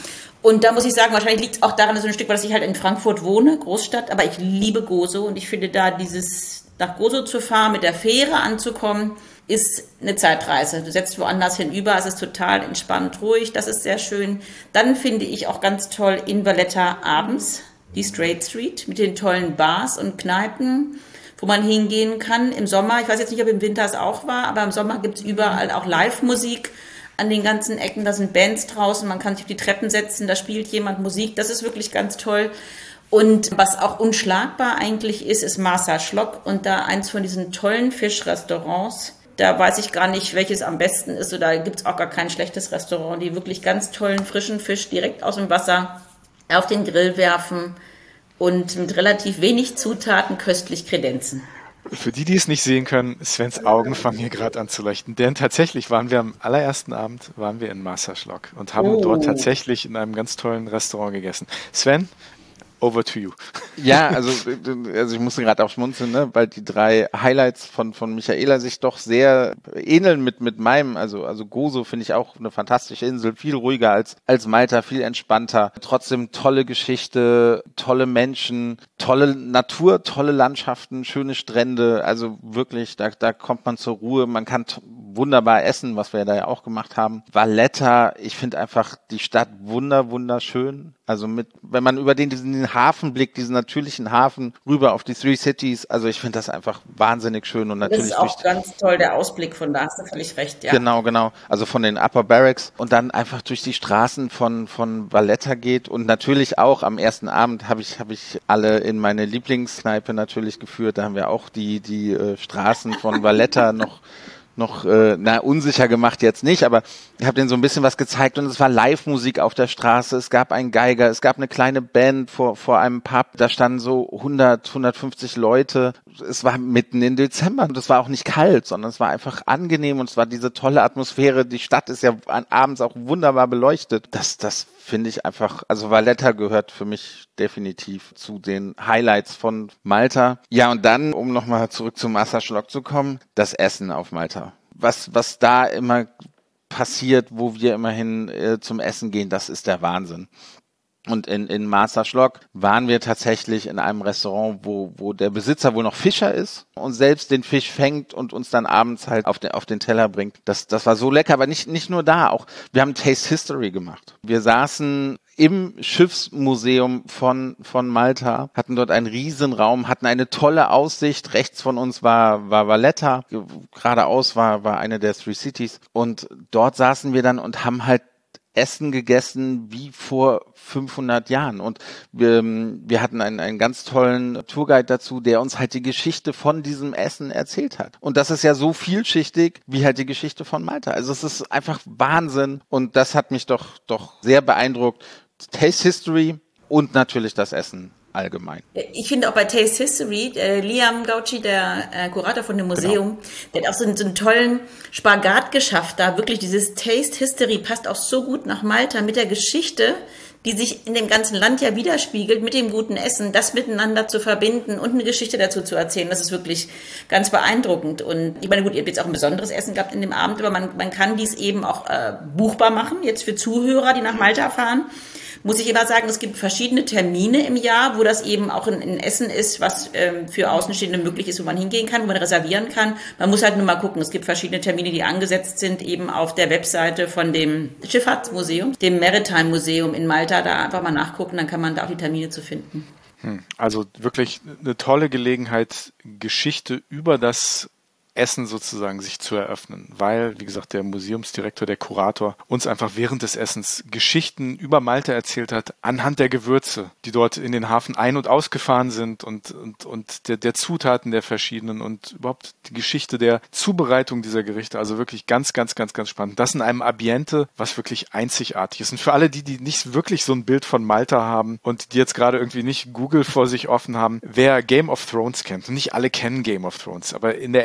Und da muss ich sagen, wahrscheinlich liegt es auch daran, dass so ein Stück, weil ich halt in Frankfurt wohne, Großstadt, aber ich liebe Gozo und ich finde da dieses, nach Gozo zu fahren, mit der Fähre anzukommen, ist eine Zeitreise. Du setzt woanders hinüber, es ist total entspannt, ruhig, das ist sehr schön. Dann finde ich auch ganz toll in Valletta abends die Straight Street mit den tollen Bars und Kneipen, wo man hingehen kann im Sommer. Ich weiß jetzt nicht, ob im Winter es auch war, aber im Sommer gibt es überall auch Live-Musik an den ganzen Ecken. Da sind Bands draußen, man kann sich auf die Treppen setzen, da spielt jemand Musik. Das ist wirklich ganz toll. Und was auch unschlagbar eigentlich ist, ist Marsa Schlock und da eins von diesen tollen Fischrestaurants. Da weiß ich gar nicht, welches am besten ist. Oder gibt es auch gar kein schlechtes Restaurant. Die wirklich ganz tollen, frischen Fisch direkt aus dem Wasser auf den Grill werfen und mit relativ wenig Zutaten köstlich kredenzen. Für die, die es nicht sehen können, Svens Augen fangen hier gerade an zu leuchten. Denn tatsächlich waren wir am allerersten Abend waren wir in Marsa Schlock und haben oh. dort tatsächlich in einem ganz tollen Restaurant gegessen. Sven, over to you. Ja, also, also ich musste gerade auch schmunzeln, ne, weil die drei Highlights von von Michaela sich doch sehr ähneln mit mit meinem. Also also Gozo finde ich auch eine fantastische Insel, viel ruhiger als als Malta, viel entspannter. Trotzdem tolle Geschichte, tolle Menschen, tolle Natur, tolle Landschaften, schöne Strände. Also wirklich, da da kommt man zur Ruhe. Man kann t- wunderbar essen, was wir da ja auch gemacht haben. Valletta, ich finde einfach die Stadt wunder wunderschön. Also mit, wenn man über den diesen Hafen blickt, diesen natürlichen Hafen rüber auf die Three Cities, also ich finde das einfach wahnsinnig schön und natürlich. Das ist auch ganz toll, der Ausblick von da, hast du völlig recht, ja. Genau, genau. Also von den Upper Barracks und dann einfach durch die Straßen von von Valletta geht und natürlich auch am ersten Abend habe ich habe ich alle in meine Lieblingskneipe natürlich geführt. Da haben wir auch die die äh, Straßen von Valletta noch noch, äh, na, unsicher gemacht jetzt nicht, aber ich habe denen so ein bisschen was gezeigt und es war Live-Musik auf der Straße, es gab einen Geiger, es gab eine kleine Band vor vor einem Pub, da standen so hundert, hundertfünfzig Leute, es war mitten in Dezember und es war auch nicht kalt, sondern es war einfach angenehm und es war diese tolle Atmosphäre, die Stadt ist ja abends auch wunderbar beleuchtet, das, das finde ich einfach, also Valletta gehört für mich definitiv zu den Highlights von Malta. Ja, und dann, um nochmal zurück zum Marsa Schlock zu kommen, das Essen auf Malta. Was, was da immer passiert, wo wir immerhin äh, zum Essen gehen, das ist der Wahnsinn. Und in, in Marsa Schlock waren wir tatsächlich in einem Restaurant, wo, wo der Besitzer wohl noch Fischer ist und selbst den Fisch fängt und uns dann abends halt auf den, auf den Teller bringt. Das, das war so lecker, aber nicht, nicht nur da, auch wir haben Taste History gemacht. Wir saßen im Schiffsmuseum von, von Malta, hatten dort einen riesen Raum, hatten eine tolle Aussicht. Rechts von uns war, war Valletta, geradeaus war, war eine der Three Cities. Und dort saßen wir dann und haben halt Essen gegessen wie vor fünfhundert Jahren und wir, wir hatten einen, einen ganz tollen Tourguide dazu, der uns halt die Geschichte von diesem Essen erzählt hat. Und das ist ja so vielschichtig wie halt die Geschichte von Malta. Also es ist einfach Wahnsinn und das hat mich doch, doch sehr beeindruckt. Taste History und natürlich das Essen allgemein. Ich finde auch bei Taste History, äh, Liam Gauci, der äh, Kurator von dem Museum, genau. Der hat auch so einen, so einen tollen Spagat geschafft, da wirklich dieses Taste History passt auch so gut nach Malta mit der Geschichte, die sich in dem ganzen Land ja widerspiegelt, mit dem guten Essen, das miteinander zu verbinden und eine Geschichte dazu zu erzählen, das ist wirklich ganz beeindruckend. Und ich meine, gut, ihr habt jetzt auch ein besonderes Essen gehabt in dem Abend, aber man, man kann dies eben auch äh, buchbar machen, jetzt für Zuhörer, die nach Malta fahren. Muss ich immer sagen, es gibt verschiedene Termine im Jahr, wo das eben auch ein, ein Essen ist, was ähm, für Außenstehende möglich ist, wo man hingehen kann, wo man reservieren kann. Man muss halt nur mal gucken, es gibt verschiedene Termine, die angesetzt sind, eben auf der Webseite von dem Schifffahrtsmuseum, dem Maritime Museum in Malta, da einfach mal nachgucken, dann kann man da auch die Termine zu finden. Also wirklich eine tolle Gelegenheit, Geschichte über das Essen sozusagen sich zu eröffnen, weil, wie gesagt, der Museumsdirektor, der Kurator uns einfach während des Essens Geschichten über Malta erzählt hat, anhand der Gewürze, die dort in den Hafen ein- und ausgefahren sind und, und, und der, der Zutaten der verschiedenen und überhaupt die Geschichte der Zubereitung dieser Gerichte. Also wirklich ganz, ganz, ganz, ganz spannend. Das in einem Ambiente, was wirklich einzigartig ist. Und für alle die, die nicht wirklich so ein Bild von Malta haben und die jetzt gerade irgendwie nicht Google vor sich offen haben, wer Game of Thrones kennt, und nicht alle kennen Game of Thrones, aber in der ersten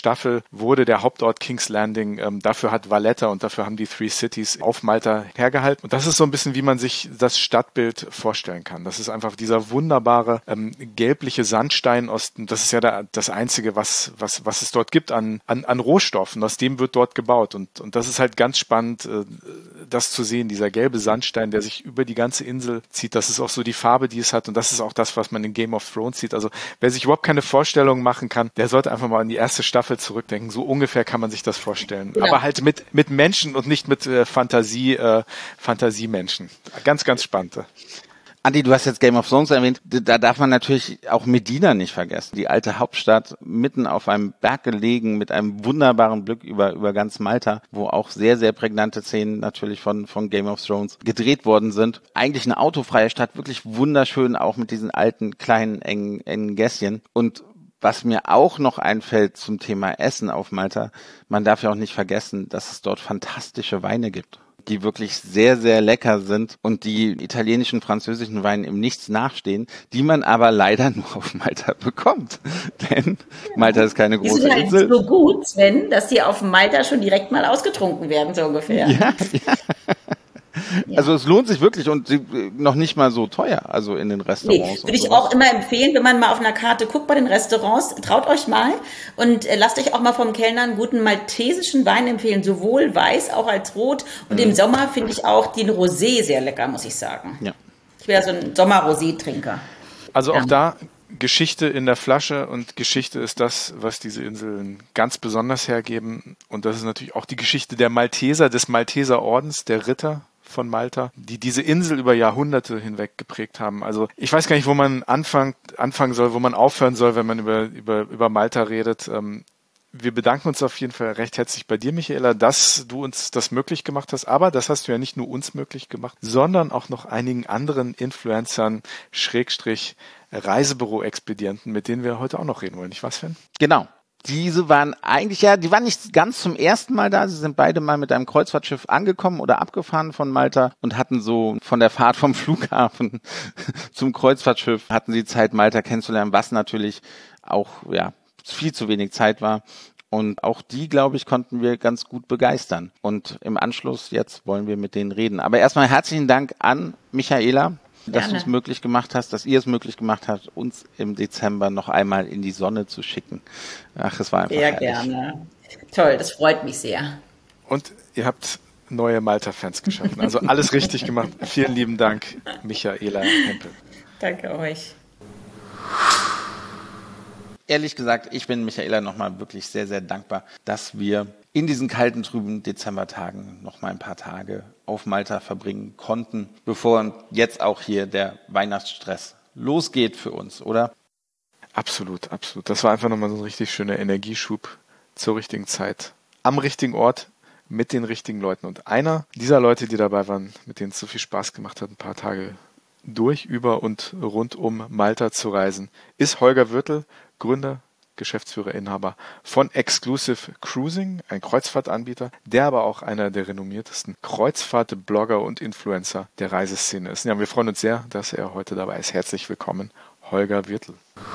Staffel wurde der Hauptort King's Landing, ähm, dafür hat Valletta und dafür haben die Three Cities auf Malta hergehalten. Und das ist so ein bisschen, wie man sich das Stadtbild vorstellen kann. Das ist einfach dieser wunderbare ähm, gelbliche Sandstein aus, das ist ja da, das Einzige, was, was, was es dort gibt an, an, an Rohstoffen. Aus dem wird dort gebaut. Und, und das ist halt ganz spannend, äh, das zu sehen, dieser gelbe Sandstein, der sich über die ganze Insel zieht. Das ist auch so die Farbe, die es hat. Und das ist auch das, was man in Game of Thrones sieht. Also wer sich überhaupt keine Vorstellung machen kann, der sollte einfach mal an die erste Staffel zurückdenken. So ungefähr kann man sich das vorstellen. Ja. Aber halt mit, mit Menschen und nicht mit äh, Fantasie, äh, Fantasiemenschen. Ganz, ganz spannend. Andi, du hast jetzt Game of Thrones erwähnt. Da darf man natürlich auch Medina nicht vergessen. Die alte Hauptstadt, mitten auf einem Berg gelegen, mit einem wunderbaren Blick über, über ganz Malta, wo auch sehr, sehr prägnante Szenen natürlich von, von Game of Thrones gedreht worden sind. Eigentlich eine autofreie Stadt, wirklich wunderschön, auch mit diesen alten, kleinen, engen, engen Gässchen. Und was mir auch noch einfällt zum Thema Essen auf Malta, man darf ja auch nicht vergessen, dass es dort fantastische Weine gibt, die wirklich sehr, sehr lecker sind und die italienischen, französischen Weinen im Nichts nachstehen, die man aber leider nur auf Malta bekommt. Denn Malta ist keine große Insel. Die sind halt so gut, Sven, dass die auf Malta schon direkt mal ausgetrunken werden, so ungefähr. Ja, ja. Ja. Also es lohnt sich wirklich und noch nicht mal so teuer, also in den Restaurants. Nee, würde ich auch immer empfehlen, wenn man mal auf einer Karte guckt bei den Restaurants, traut euch mal und äh, lasst euch auch mal vom Kellner einen guten maltesischen Wein empfehlen, sowohl weiß auch als rot. Und mhm. im Sommer finde ich auch den Rosé sehr lecker, muss ich sagen. Ja. Ich wäre so ein Sommer-Rosé-Trinker. Also auch ja. da Geschichte in der Flasche und Geschichte ist das, was diese Inseln ganz besonders hergeben. Und das ist natürlich auch die Geschichte der Malteser, des Malteser Ordens, der Ritter von Malta, die diese Insel über Jahrhunderte hinweg geprägt haben. Also ich weiß gar nicht, wo man anfangen, anfangen soll, wo man aufhören soll, wenn man über, über, über Malta redet. Ähm, wir bedanken uns auf jeden Fall recht herzlich bei dir, Michaela, dass du uns das möglich gemacht hast. Aber das hast du ja nicht nur uns möglich gemacht, sondern auch noch einigen anderen Influencern, Schrägstrich Reisebüro-Expedienten, mit denen wir heute auch noch reden wollen. Nicht wahr, Sven? Genau. Diese waren eigentlich, ja, die waren nicht ganz zum ersten Mal da. Sie sind beide mal mit einem Kreuzfahrtschiff angekommen oder abgefahren von Malta und hatten so von der Fahrt vom Flughafen zum Kreuzfahrtschiff hatten sie Zeit, Malta kennenzulernen, was natürlich auch, ja, viel zu wenig Zeit war. Und auch die, glaube ich, konnten wir ganz gut begeistern. Und im Anschluss jetzt wollen wir mit denen reden. Aber erstmal herzlichen Dank an Michaela, dass du es möglich gemacht hast, dass ihr es möglich gemacht habt, uns im Dezember noch einmal in die Sonne zu schicken. Ach, es war einfach sehr herrlich. Gerne. Toll, das freut mich sehr. Und ihr habt neue Malta-Fans geschaffen. Also alles richtig gemacht. Vielen lieben Dank, Michaela Hempel. Danke euch. Ehrlich gesagt, ich bin Michaela nochmal wirklich sehr, sehr dankbar, dass wir in diesen kalten, trüben Dezembertagen noch mal ein paar Tage auf Malta verbringen konnten, bevor jetzt auch hier der Weihnachtsstress losgeht für uns, oder? Absolut, absolut. Das war einfach nochmal so ein richtig schöner Energieschub zur richtigen Zeit, am richtigen Ort, mit den richtigen Leuten. Und einer dieser Leute, die dabei waren, mit denen es so viel Spaß gemacht hat, ein paar Tage durch, über und rund um Malta zu reisen, ist Holger Wirtl, Gründer, Geschäftsführer, Inhaber von Exclusive Cruising, ein Kreuzfahrtanbieter, der aber auch einer der renommiertesten Kreuzfahrt-Blogger und Influencer der Reiseszene ist. Ja, wir freuen uns sehr, dass er heute dabei ist. Herzlich willkommen, Holger Wirtl.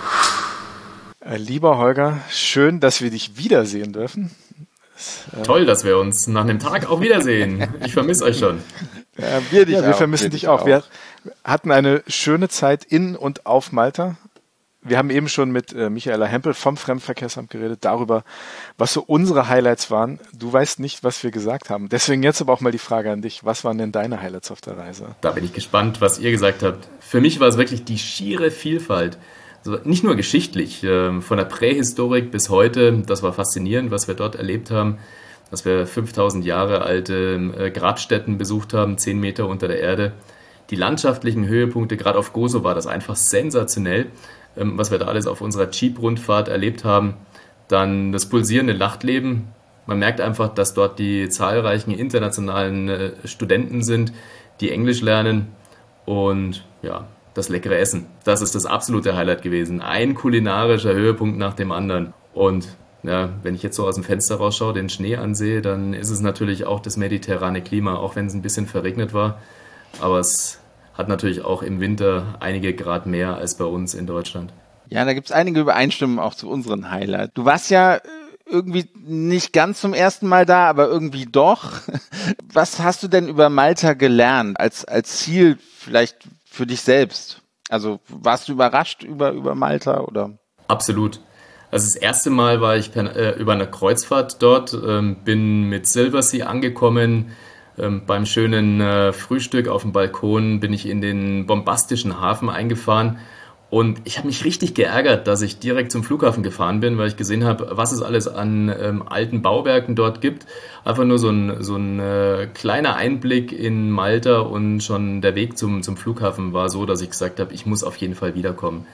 Äh, lieber Holger, schön, dass wir dich wiedersehen dürfen. Äh, Toll, dass wir uns nach einem Tag auch wiedersehen. Ich vermisse euch schon. Ja, wir dich ja, wir auch, vermissen wir dich auch. auch. Wir hatten eine schöne Zeit in und auf Malta. Wir haben eben schon mit äh, Michaela Hempel vom Fremdenverkehrsamt geredet, darüber, was so unsere Highlights waren. Du weißt nicht, was wir gesagt haben. Deswegen jetzt aber auch mal die Frage an dich. Was waren denn deine Highlights auf der Reise? Da bin ich gespannt, was ihr gesagt habt. Für mich war es wirklich die schiere Vielfalt. Also nicht nur geschichtlich, äh, von der Prähistorik bis heute. Das war faszinierend, was wir dort erlebt haben. Dass wir fünftausend Jahre alte äh, Grabstätten besucht haben, zehn Meter unter der Erde. Die landschaftlichen Höhepunkte, gerade auf Gozo, war das einfach sensationell, was wir da alles auf unserer Jeep-Rundfahrt erlebt haben. Dann das pulsierende Nachtleben. Man merkt einfach, dass dort die zahlreichen internationalen Studenten sind, die Englisch lernen. Und ja, das leckere Essen. Das ist das absolute Highlight gewesen. Ein kulinarischer Höhepunkt nach dem anderen. Und ja, wenn ich jetzt so aus dem Fenster rausschaue, den Schnee ansehe, dann ist es natürlich auch das mediterrane Klima, auch wenn es ein bisschen verregnet war. Aber es hat natürlich auch im Winter einige Grad mehr als bei uns in Deutschland. Ja, da gibt es einige Übereinstimmungen auch zu unseren Highlights. Du warst ja irgendwie nicht ganz zum ersten Mal da, aber irgendwie doch. Was hast du denn über Malta gelernt als als Ziel vielleicht für dich selbst? Also warst du überrascht über über Malta oder? Absolut. Also das erste Mal war ich per, äh, über eine Kreuzfahrt dort, ähm, bin mit Silversea angekommen. Ähm, beim schönen äh, Frühstück auf dem Balkon bin ich in den bombastischen Hafen eingefahren. Und ich habe mich richtig geärgert, dass ich direkt zum Flughafen gefahren bin, weil ich gesehen habe, was es alles an ähm, alten Bauwerken dort gibt. Einfach nur so ein, so ein äh, kleiner Einblick in Malta und schon der Weg zum, zum Flughafen war so, dass ich gesagt habe, ich muss auf jeden Fall wiederkommen.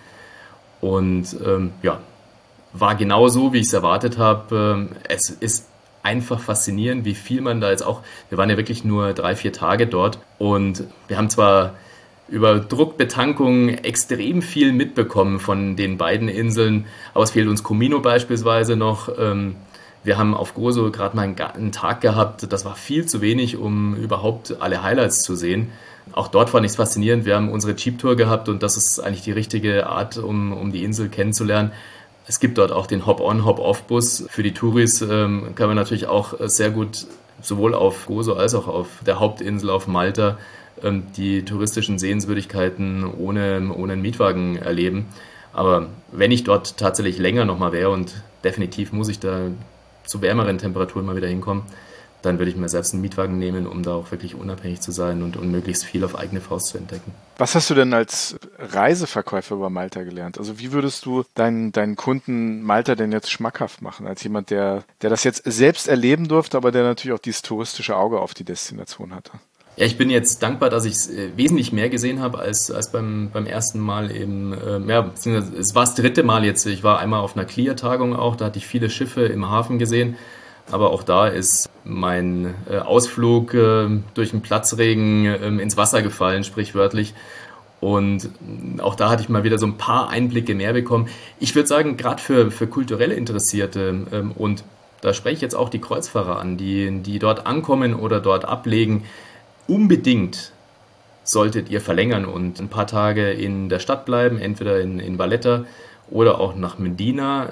Und ähm, ja, war genau so, wie ich es erwartet habe. Es ist einfach faszinierend, wie viel man da jetzt auch, wir waren ja wirklich nur drei, vier Tage dort und wir haben zwar über Druckbetankung extrem viel mitbekommen von den beiden Inseln, aber es fehlt uns Comino beispielsweise noch. Wir haben auf Gozo gerade mal einen Tag gehabt, das war viel zu wenig, um überhaupt alle Highlights zu sehen. Auch dort fand ich es faszinierend, wir haben unsere Jeep-Tour gehabt und das ist eigentlich die richtige Art, um, um die Insel kennenzulernen. Es gibt dort auch den Hop-on, Hop-off-Bus. Für die Touris ähm, kann man natürlich auch sehr gut sowohl auf Gozo als auch auf der Hauptinsel auf Malta ähm, die touristischen Sehenswürdigkeiten ohne, ohne einen Mietwagen erleben. Aber wenn ich dort tatsächlich länger nochmal wäre und definitiv muss ich da zu wärmeren Temperaturen mal wieder hinkommen, dann würde ich mir selbst einen Mietwagen nehmen, um da auch wirklich unabhängig zu sein und, und möglichst viel auf eigene Faust zu entdecken. Was hast du denn als Reiseverkäufer über Malta gelernt? Also wie würdest du deinen, deinen Kunden Malta denn jetzt schmackhaft machen, als jemand, der, der das jetzt selbst erleben durfte, aber der natürlich auch dieses touristische Auge auf die Destination hatte? Ja, ich bin jetzt dankbar, dass ich es äh, wesentlich mehr gesehen habe als, als beim, beim ersten Mal eben, äh, ja, es war das dritte Mal jetzt. Ich war einmal auf einer Clear-Tagung auch, da hatte ich viele Schiffe im Hafen gesehen. Aber auch da ist mein äh, Ausflug äh, durch den Platzregen äh, ins Wasser gefallen, sprichwörtlich. Und auch da hatte ich mal wieder so ein paar Einblicke mehr bekommen. Ich würde sagen, gerade für, für kulturelle Interessierte, ähm, und da spreche ich jetzt auch die Kreuzfahrer an, die, die dort ankommen oder dort ablegen, unbedingt solltet ihr verlängern und ein paar Tage in der Stadt bleiben, entweder in, in Valletta oder auch nach Medina.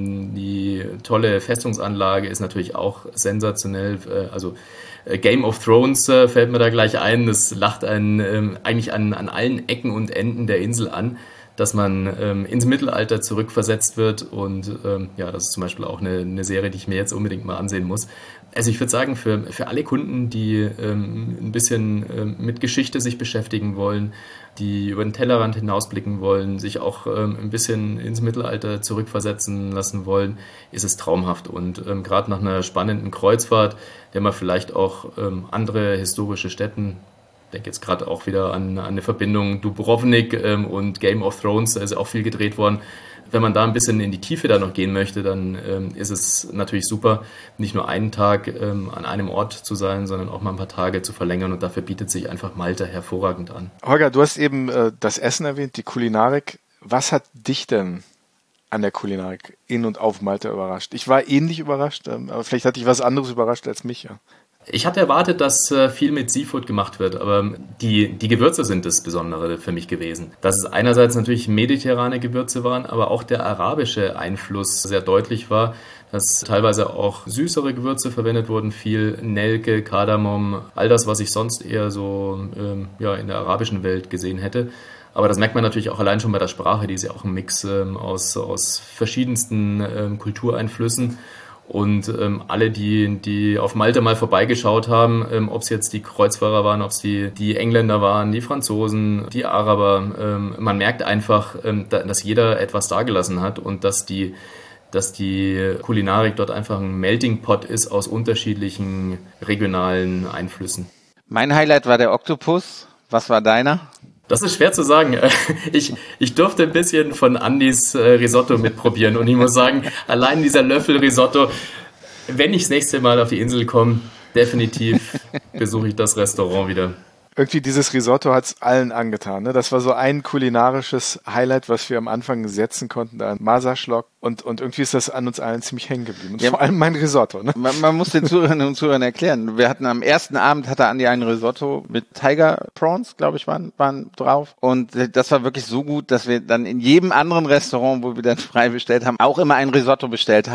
Die tolle Festungsanlage ist natürlich auch sensationell. Also Game of Thrones fällt mir da gleich ein. Das lacht einen eigentlich an, an allen Ecken und Enden der Insel an, dass man ins Mittelalter zurückversetzt wird. Und ja, das ist zum Beispiel auch eine, eine Serie, die ich mir jetzt unbedingt mal ansehen muss. Also ich würde sagen, für, für alle Kunden, die ähm, ein bisschen ähm, mit Geschichte sich beschäftigen wollen, die über den Tellerrand hinausblicken wollen, sich auch ähm, ein bisschen ins Mittelalter zurückversetzen lassen wollen, ist es traumhaft. Und ähm, gerade nach einer spannenden Kreuzfahrt, der man vielleicht auch ähm, andere historische Städten, ich denke jetzt gerade auch wieder an, an eine Verbindung Dubrovnik ähm, und Game of Thrones, da ist auch viel gedreht worden. Wenn man da ein bisschen in die Tiefe da noch gehen möchte, dann ähm, ist es natürlich super, nicht nur einen Tag ähm, an einem Ort zu sein, sondern auch mal ein paar Tage zu verlängern. Und dafür bietet sich einfach Malta hervorragend an. Holger, du hast eben äh, das Essen erwähnt, die Kulinarik. Was hat dich denn an der Kulinarik in und auf Malta überrascht? Ich war ähnlich überrascht, ähm, aber vielleicht hat dich was anderes überrascht als mich. Ja. Ich hatte erwartet, dass äh, viel mit Seafood gemacht wird, aber die, die Gewürze sind das Besondere für mich gewesen. Dass es einerseits natürlich mediterrane Gewürze waren, aber auch der arabische Einfluss sehr deutlich war, dass teilweise auch süßere Gewürze verwendet wurden, viel Nelke, Kardamom, all das, was ich sonst eher so ähm, ja, in der arabischen Welt gesehen hätte. Aber das merkt man natürlich auch allein schon bei der Sprache, die ist ja auch ein Mix ähm, aus, aus verschiedensten ähm, Kultureinflüssen. Und ähm, alle, die, die auf Malta mal vorbeigeschaut haben, ähm, ob es jetzt die Kreuzfahrer waren, ob es die, die Engländer waren, die Franzosen, die Araber, ähm, man merkt einfach, ähm, da, dass jeder etwas dagelassen hat und dass die, dass die Kulinarik dort einfach ein Melting Pot ist aus unterschiedlichen regionalen Einflüssen. Mein Highlight war der Oktopus. Was war deiner? Das ist schwer zu sagen. Ich, ich durfte ein bisschen von Andis Risotto mitprobieren und ich muss sagen, allein dieser Löffel Risotto, wenn ich das nächste Mal auf die Insel komme, definitiv besuche ich das Restaurant wieder. Irgendwie dieses Risotto hat es allen angetan. Ne? Das war so ein kulinarisches Highlight, was wir am Anfang setzen konnten, da in Masaschlok. Und, und irgendwie ist das an uns allen ziemlich hängen geblieben. Und ja, vor allem mein Risotto. Ne? Man, man muss den Zuhörern und Zuhörern erklären. Wir hatten am ersten Abend, hatte Andi ein Risotto mit Tiger Prawns, glaube ich, waren, waren drauf. Und das war wirklich so gut, dass wir dann in jedem anderen Restaurant, wo wir dann frei bestellt haben, auch immer ein Risotto bestellt haben.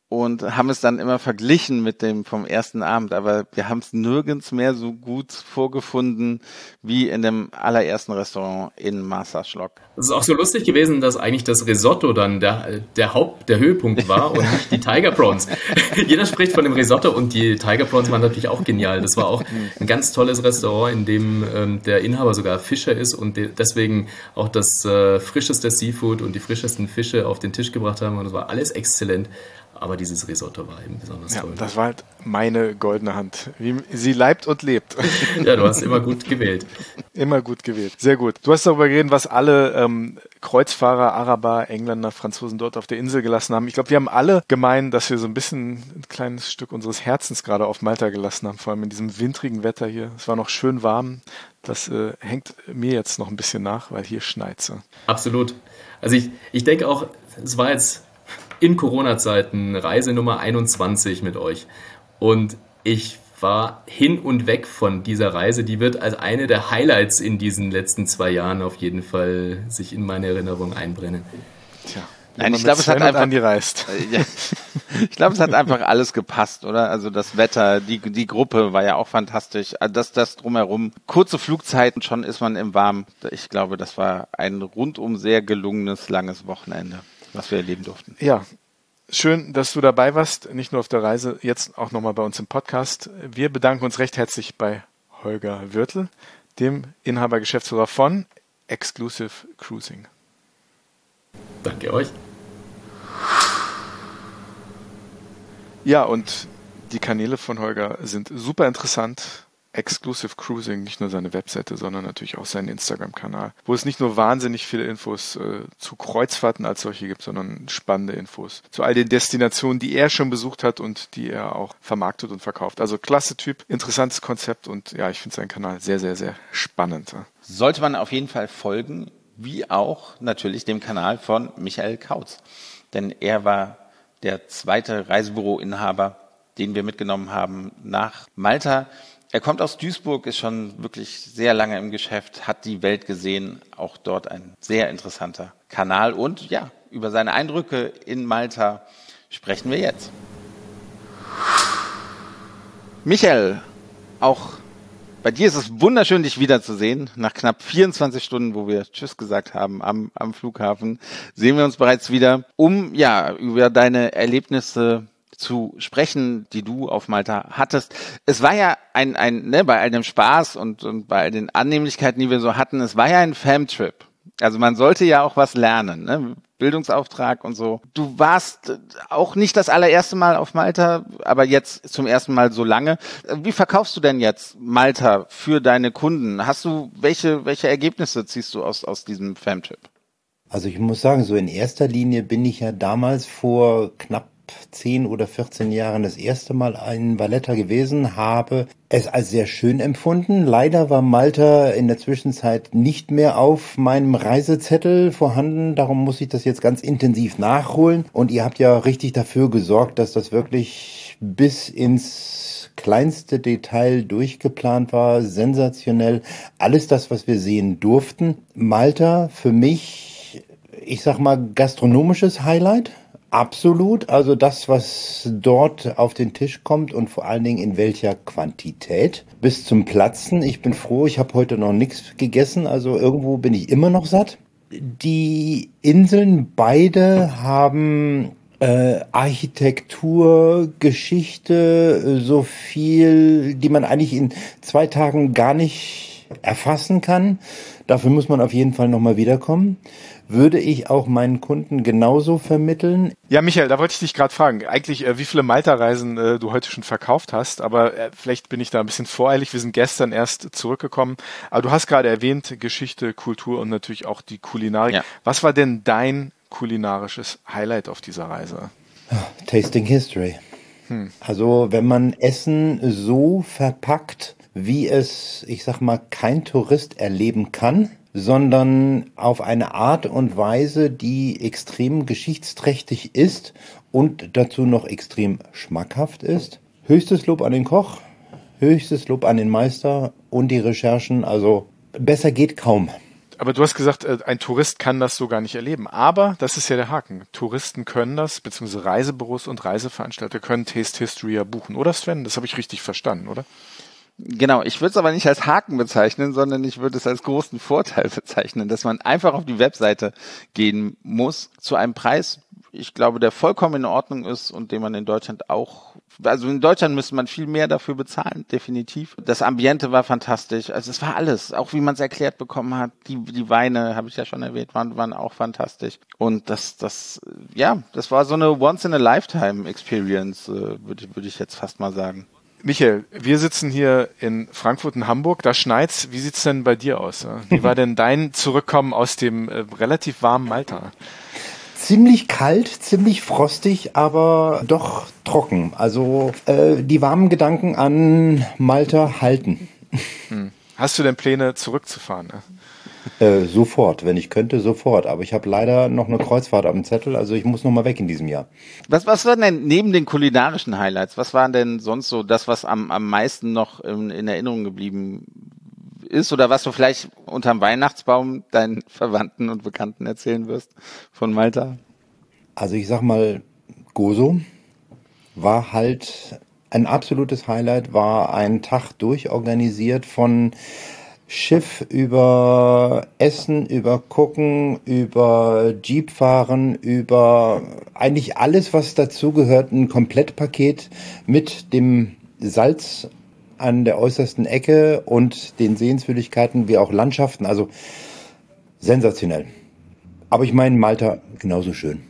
und haben es dann immer verglichen mit dem vom ersten Abend, aber wir haben es nirgends mehr so gut vorgefunden wie in dem allerersten Restaurant in Marsaxlokk. Es ist auch so lustig gewesen, dass eigentlich das Risotto dann der, der Haupt, der Höhepunkt war und nicht die Tiger Prawns. Jeder spricht von dem Risotto und die Tiger Prawns waren natürlich auch genial. Das war auch ein ganz tolles Restaurant, in dem ähm, der Inhaber sogar Fischer ist und de- deswegen auch das äh, frischeste Seafood und die frischesten Fische auf den Tisch gebracht haben und das war alles exzellent. Aber dieses Risotto war eben besonders Ja, toll. das war halt meine goldene Hand. Wie sie leibt und lebt. Ja, du hast immer gut gewählt. Immer gut gewählt. Sehr gut. Du hast darüber geredet, was alle ähm, Kreuzfahrer, Araber, Engländer, Franzosen dort auf der Insel gelassen haben. Ich glaube, wir haben alle gemeint, dass wir so ein bisschen ein kleines Stück unseres Herzens gerade auf Malta gelassen haben, vor allem in diesem wintrigen Wetter hier. Es war noch schön warm. Das äh, hängt mir jetzt noch ein bisschen nach, weil hier schneit's. Absolut. Also ich, ich denke auch, es war jetzt in Corona-Zeiten Reise Nummer einundzwanzig mit euch. Und ich war hin und weg von dieser Reise. Die wird als eine der Highlights in diesen letzten zwei Jahren auf jeden Fall sich in meine Erinnerung einbrennen. Tja. Nein, ich glaube, es hat einfach angereist. Ja, ich glaube, es hat einfach alles gepasst, oder? Also das Wetter, die die Gruppe war ja auch fantastisch. Das das drumherum, kurze Flugzeiten, schon ist man im Warmen. Ich glaube, das war ein rundum sehr gelungenes langes Wochenende, was wir erleben durften. Ja. Schön, dass du dabei warst, nicht nur auf der Reise, jetzt auch nochmal bei uns im Podcast. Wir bedanken uns recht herzlich bei Holger Wirtl, dem Inhaber, Geschäftsführer von Exclusive Cruising. Danke euch. Ja, und die Kanäle von Holger sind super interessant. Exclusive Cruising, nicht nur seine Webseite, sondern natürlich auch seinen Instagram-Kanal, wo es nicht nur wahnsinnig viele Infos äh, zu Kreuzfahrten als solche gibt, sondern spannende Infos zu all den Destinationen, die er schon besucht hat und die er auch vermarktet und verkauft. Also klasse Typ, interessantes Konzept und ja, ich finde seinen Kanal sehr, sehr, sehr spannend. Sollte man auf jeden Fall folgen, wie auch natürlich dem Kanal von Michael Kautz. Denn er war der zweite Reisebüro-Inhaber, den wir mitgenommen haben nach Malta. Er kommt aus Duisburg, ist schon wirklich sehr lange im Geschäft, hat die Welt gesehen, auch dort ein sehr interessanter Kanal. Und ja, über seine Eindrücke in Malta sprechen wir jetzt. Michael, auch bei dir ist es wunderschön, dich wiederzusehen. Nach knapp vierundzwanzig Stunden, wo wir Tschüss gesagt haben am, am Flughafen, sehen wir uns bereits wieder, um ja über deine Erlebnisse zu sprechen, die du auf Malta hattest. Es war ja ein, ein ne, bei all dem Spaß und, und bei all den Annehmlichkeiten, die wir so hatten, es war ja ein Fam-Trip. Also man sollte ja auch was lernen, ne? Bildungsauftrag und so. Du warst auch nicht das allererste Mal auf Malta, aber jetzt zum ersten Mal so lange. Wie verkaufst du denn jetzt Malta für deine Kunden? Hast du, welche, welche Ergebnisse ziehst du aus, aus diesem Fam-Trip? Also ich muss sagen, so in erster Linie bin ich ja damals vor knapp zehn oder vierzehn Jahren das erste Mal in Valletta gewesen, habe es als sehr schön empfunden. Leider war Malta in der Zwischenzeit nicht mehr auf meinem Reisezettel vorhanden. Darum muss ich das jetzt ganz intensiv nachholen. Und ihr habt ja richtig dafür gesorgt, dass das wirklich bis ins kleinste Detail durchgeplant war. Sensationell. Alles das, was wir sehen durften. Malta für mich, ich sag mal, gastronomisches Highlight. Absolut, also das, was dort auf den Tisch kommt und vor allen Dingen in welcher Quantität, bis zum Platzen. Ich bin froh, ich habe heute noch nichts gegessen, also irgendwo bin ich immer noch satt. Die Inseln beide haben äh, Architektur, Geschichte, so viel, die man eigentlich in zwei Tagen gar nicht erfassen kann. Dafür muss man auf jeden Fall nochmal wiederkommen. Würde ich auch meinen Kunden genauso vermitteln. Ja, Michael, da wollte ich dich gerade fragen, eigentlich äh, wie viele Malta-Reisen äh, du heute schon verkauft hast, aber äh, vielleicht bin ich da ein bisschen voreilig, wir sind gestern erst zurückgekommen, aber du hast gerade erwähnt, Geschichte, Kultur und natürlich auch die Kulinarik. Ja. Was war denn dein kulinarisches Highlight auf dieser Reise? Tasting History. Hm. Also wenn man Essen so verpackt, wie es, ich sag mal, kein Tourist erleben kann, sondern auf eine Art und Weise, die extrem geschichtsträchtig ist und dazu noch extrem schmackhaft ist. Höchstes Lob an den Koch, höchstes Lob an den Meister und die Recherchen, also besser geht kaum. Aber du hast gesagt, ein Tourist kann das so gar nicht erleben. Aber das ist ja der Haken. Touristen können das, beziehungsweise Reisebüros und Reiseveranstalter können Taste History ja buchen. Oder Sven? Das habe ich richtig verstanden, oder? Genau, ich würde es aber nicht als Haken bezeichnen, sondern ich würde es als großen Vorteil bezeichnen, dass man einfach auf die Webseite gehen muss zu einem Preis, ich glaube, der vollkommen in Ordnung ist und den man in Deutschland auch, also in Deutschland müsste man viel mehr dafür bezahlen, definitiv. Das Ambiente war fantastisch, also es war alles, auch wie man es erklärt bekommen hat. Die, die Weine, habe ich ja schon erwähnt, waren, waren auch fantastisch. Und das, das, ja, das war so eine Once-in-a-Lifetime-Experience, äh, würde würde ich jetzt fast mal sagen. Michael, wir sitzen hier in Frankfurt und Hamburg, da schneit's. Wie sieht's denn bei dir aus? Wie war denn dein Zurückkommen aus dem äh, relativ warmen Malta? Ziemlich kalt, ziemlich frostig, aber doch trocken. Also äh, die warmen Gedanken an Malta halten. Hm. Hast du denn Pläne zurückzufahren? Ne? Äh, sofort, wenn ich könnte, sofort. Aber ich habe leider noch eine Kreuzfahrt am Zettel, also ich muss noch mal weg in diesem Jahr. Was, was waren denn neben den kulinarischen Highlights, was waren denn sonst so das, was am, am meisten noch in, in Erinnerung geblieben ist oder was du vielleicht unterm Weihnachtsbaum deinen Verwandten und Bekannten erzählen wirst von Malta? Also ich sag mal, Gozo war halt ein absolutes Highlight, war ein Tag durchorganisiert von Schiff über Essen, über Gucken, über Jeep fahren, über eigentlich alles, was dazugehört, ein Komplettpaket mit dem Salz an der äußersten Ecke und den Sehenswürdigkeiten wie auch Landschaften, also sensationell. Aber ich meine, Malta genauso schön.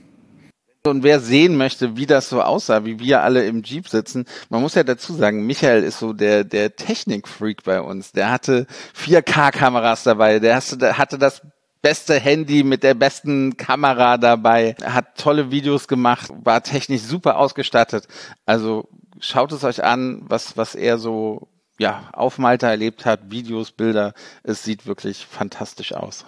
Und wer sehen möchte, wie das so aussah, wie wir alle im Jeep sitzen, man muss ja dazu sagen, Michael ist so der der Technikfreak bei uns. Der hatte vier K Kameras dabei, der hatte das beste Handy mit der besten Kamera dabei, hat tolle Videos gemacht, war technisch super ausgestattet. Also schaut es euch an, was was er so ja auf Malta erlebt hat, Videos, Bilder. Es sieht wirklich fantastisch aus.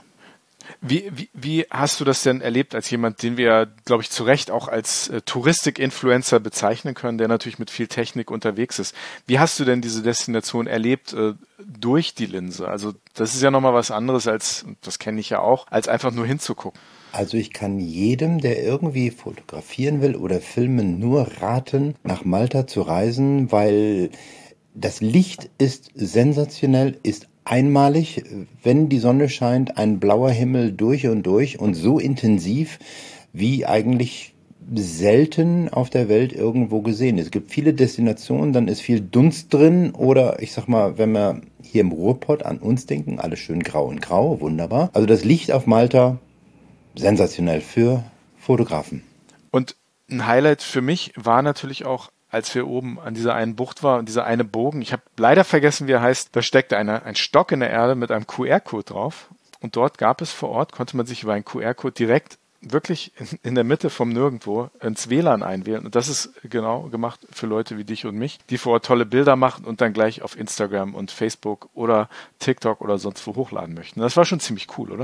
Wie, wie, wie hast du das denn erlebt als jemand, den wir, glaube ich, zu Recht auch als äh, Touristik-Influencer bezeichnen können, der natürlich mit viel Technik unterwegs ist? Wie hast du denn diese Destination erlebt äh, durch die Linse? Also das ist ja nochmal was anderes als, das kenne ich ja auch, als einfach nur hinzugucken. Also ich kann jedem, der irgendwie fotografieren will oder filmen, nur raten, nach Malta zu reisen, weil das Licht ist sensationell, ist einmalig, wenn die Sonne scheint, ein blauer Himmel durch und durch und so intensiv wie eigentlich selten auf der Welt irgendwo gesehen. Es gibt viele Destinationen, dann ist viel Dunst drin oder ich sag mal, wenn wir hier im Ruhrpott an uns denken, alles schön grau und grau, wunderbar. Also das Licht auf Malta, sensationell für Fotografen. Und ein Highlight für mich war natürlich auch, als wir oben an dieser einen Bucht waren und dieser eine Bogen, ich habe leider vergessen, wie er heißt, da steckte eine, ein Stock in der Erde mit einem Q R-Code drauf und dort gab es vor Ort, konnte man sich über einen Q R-Code direkt wirklich in, in der Mitte vom Nirgendwo ins W L A N einwählen und das ist genau gemacht für Leute wie dich und mich, die vor Ort tolle Bilder machen und dann gleich auf Instagram und Facebook oder TikTok oder sonst wo hochladen möchten. Das war schon ziemlich cool, oder?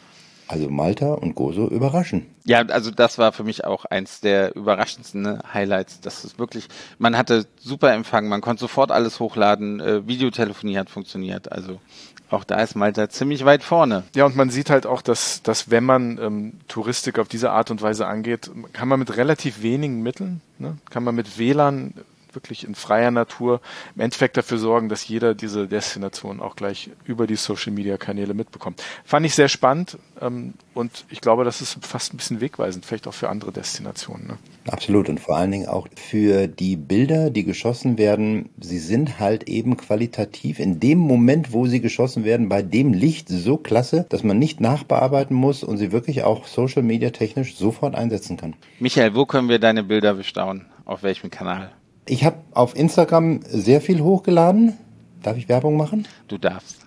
Also Malta und Gozo überraschen. Ja, also das war für mich auch eins der überraschendsten Highlights. Das ist wirklich, man hatte super Empfang, man konnte sofort alles hochladen, äh, Videotelefonie hat funktioniert. Also auch da ist Malta ziemlich weit vorne. Ja, und man sieht halt auch, dass, dass wenn man ähm, Touristik auf diese Art und Weise angeht, kann man mit relativ wenigen Mitteln, ne, kann man mit W L A N wirklich in freier Natur im Endeffekt dafür sorgen, dass jeder diese Destination auch gleich über die Social-Media-Kanäle mitbekommt. Fand ich sehr spannend ähm, und ich glaube, das ist fast ein bisschen wegweisend, vielleicht auch für andere Destinationen. Ne? Absolut und vor allen Dingen auch für die Bilder, die geschossen werden. Sie sind halt eben qualitativ in dem Moment, wo sie geschossen werden, bei dem Licht so klasse, dass man nicht nachbearbeiten muss und sie wirklich auch Social-Media-technisch sofort einsetzen kann. Michael, wo können wir deine Bilder bestaunen? Auf welchem Kanal? Ich habe auf Instagram sehr viel hochgeladen. Darf ich Werbung machen? Du darfst.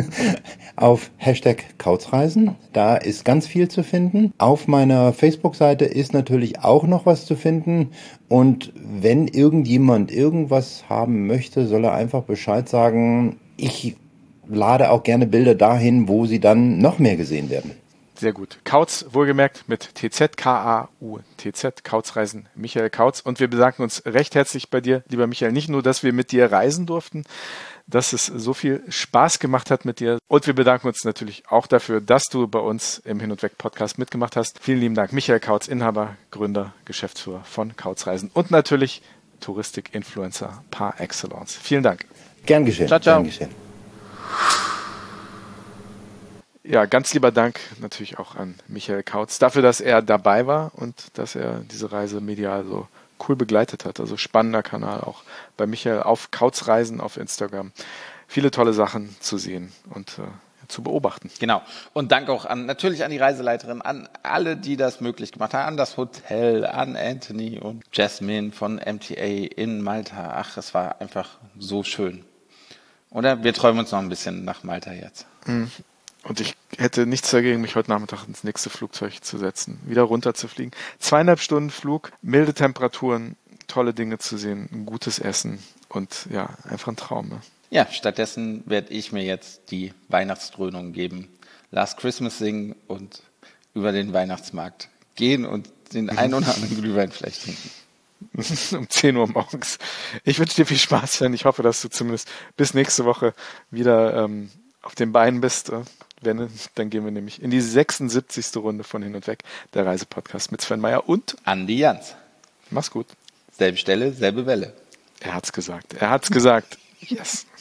Auf Hashtag Kautzreisen, da ist ganz viel zu finden. Auf meiner Facebook-Seite ist natürlich auch noch was zu finden. Und wenn irgendjemand irgendwas haben möchte, soll er einfach Bescheid sagen. Ich lade auch gerne Bilder dahin, wo sie dann noch mehr gesehen werden. Sehr gut. Kautz, wohlgemerkt mit T Z, K A U T Z, Kautzreisen, Michael Kautz. Und wir bedanken uns recht herzlich bei dir, lieber Michael. Nicht nur, dass wir mit dir reisen durften, dass es so viel Spaß gemacht hat mit dir. Und wir bedanken uns natürlich auch dafür, dass du bei uns im Hin- und Weg-Podcast mitgemacht hast. Vielen lieben Dank, Michael Kautz, Inhaber, Gründer, Geschäftsführer von Kautz Reisen und natürlich Touristik-Influencer par excellence. Vielen Dank. Gern geschehen. Ciao, ciao. Gern geschehen. Ja, ganz lieber Dank natürlich auch an Michael Kautz dafür, dass er dabei war und dass er diese Reise medial so cool begleitet hat. Also spannender Kanal auch bei Michael auf Kautz Reisen auf Instagram. Viele tolle Sachen zu sehen und äh, zu beobachten. Genau. Und Dank auch an natürlich an die Reiseleiterin, an alle, die das möglich gemacht haben, an das Hotel, an Anthony und Jasmine von M T A in Malta. Ach, es war einfach so schön. Oder wir träumen uns noch ein bisschen nach Malta jetzt. Mhm. Und ich hätte nichts dagegen, mich heute Nachmittag ins nächste Flugzeug zu setzen, wieder runter zu fliegen. Zweieinhalb Stunden Flug, milde Temperaturen, tolle Dinge zu sehen, ein gutes Essen und ja, einfach ein Traum. Ne? Ja, stattdessen werde ich mir jetzt die Weihnachtsdröhnung geben, Last Christmas singen und über den Weihnachtsmarkt gehen und den einen oder anderen Glühwein vielleicht trinken. Um zehn Uhr morgens. Ich wünsche dir viel Spaß, Sven. Ich hoffe, dass du zumindest bis nächste Woche wieder ähm, auf den Beinen bist. Wenn, dann gehen wir nämlich in die sechsundsiebzigste Runde von Hin und Weg, der Reisepodcast mit Sven Meyer und Andi Jans. Mach's gut. Selbe Stelle, selbe Welle. Er hat's gesagt. Er hat's gesagt. Yes.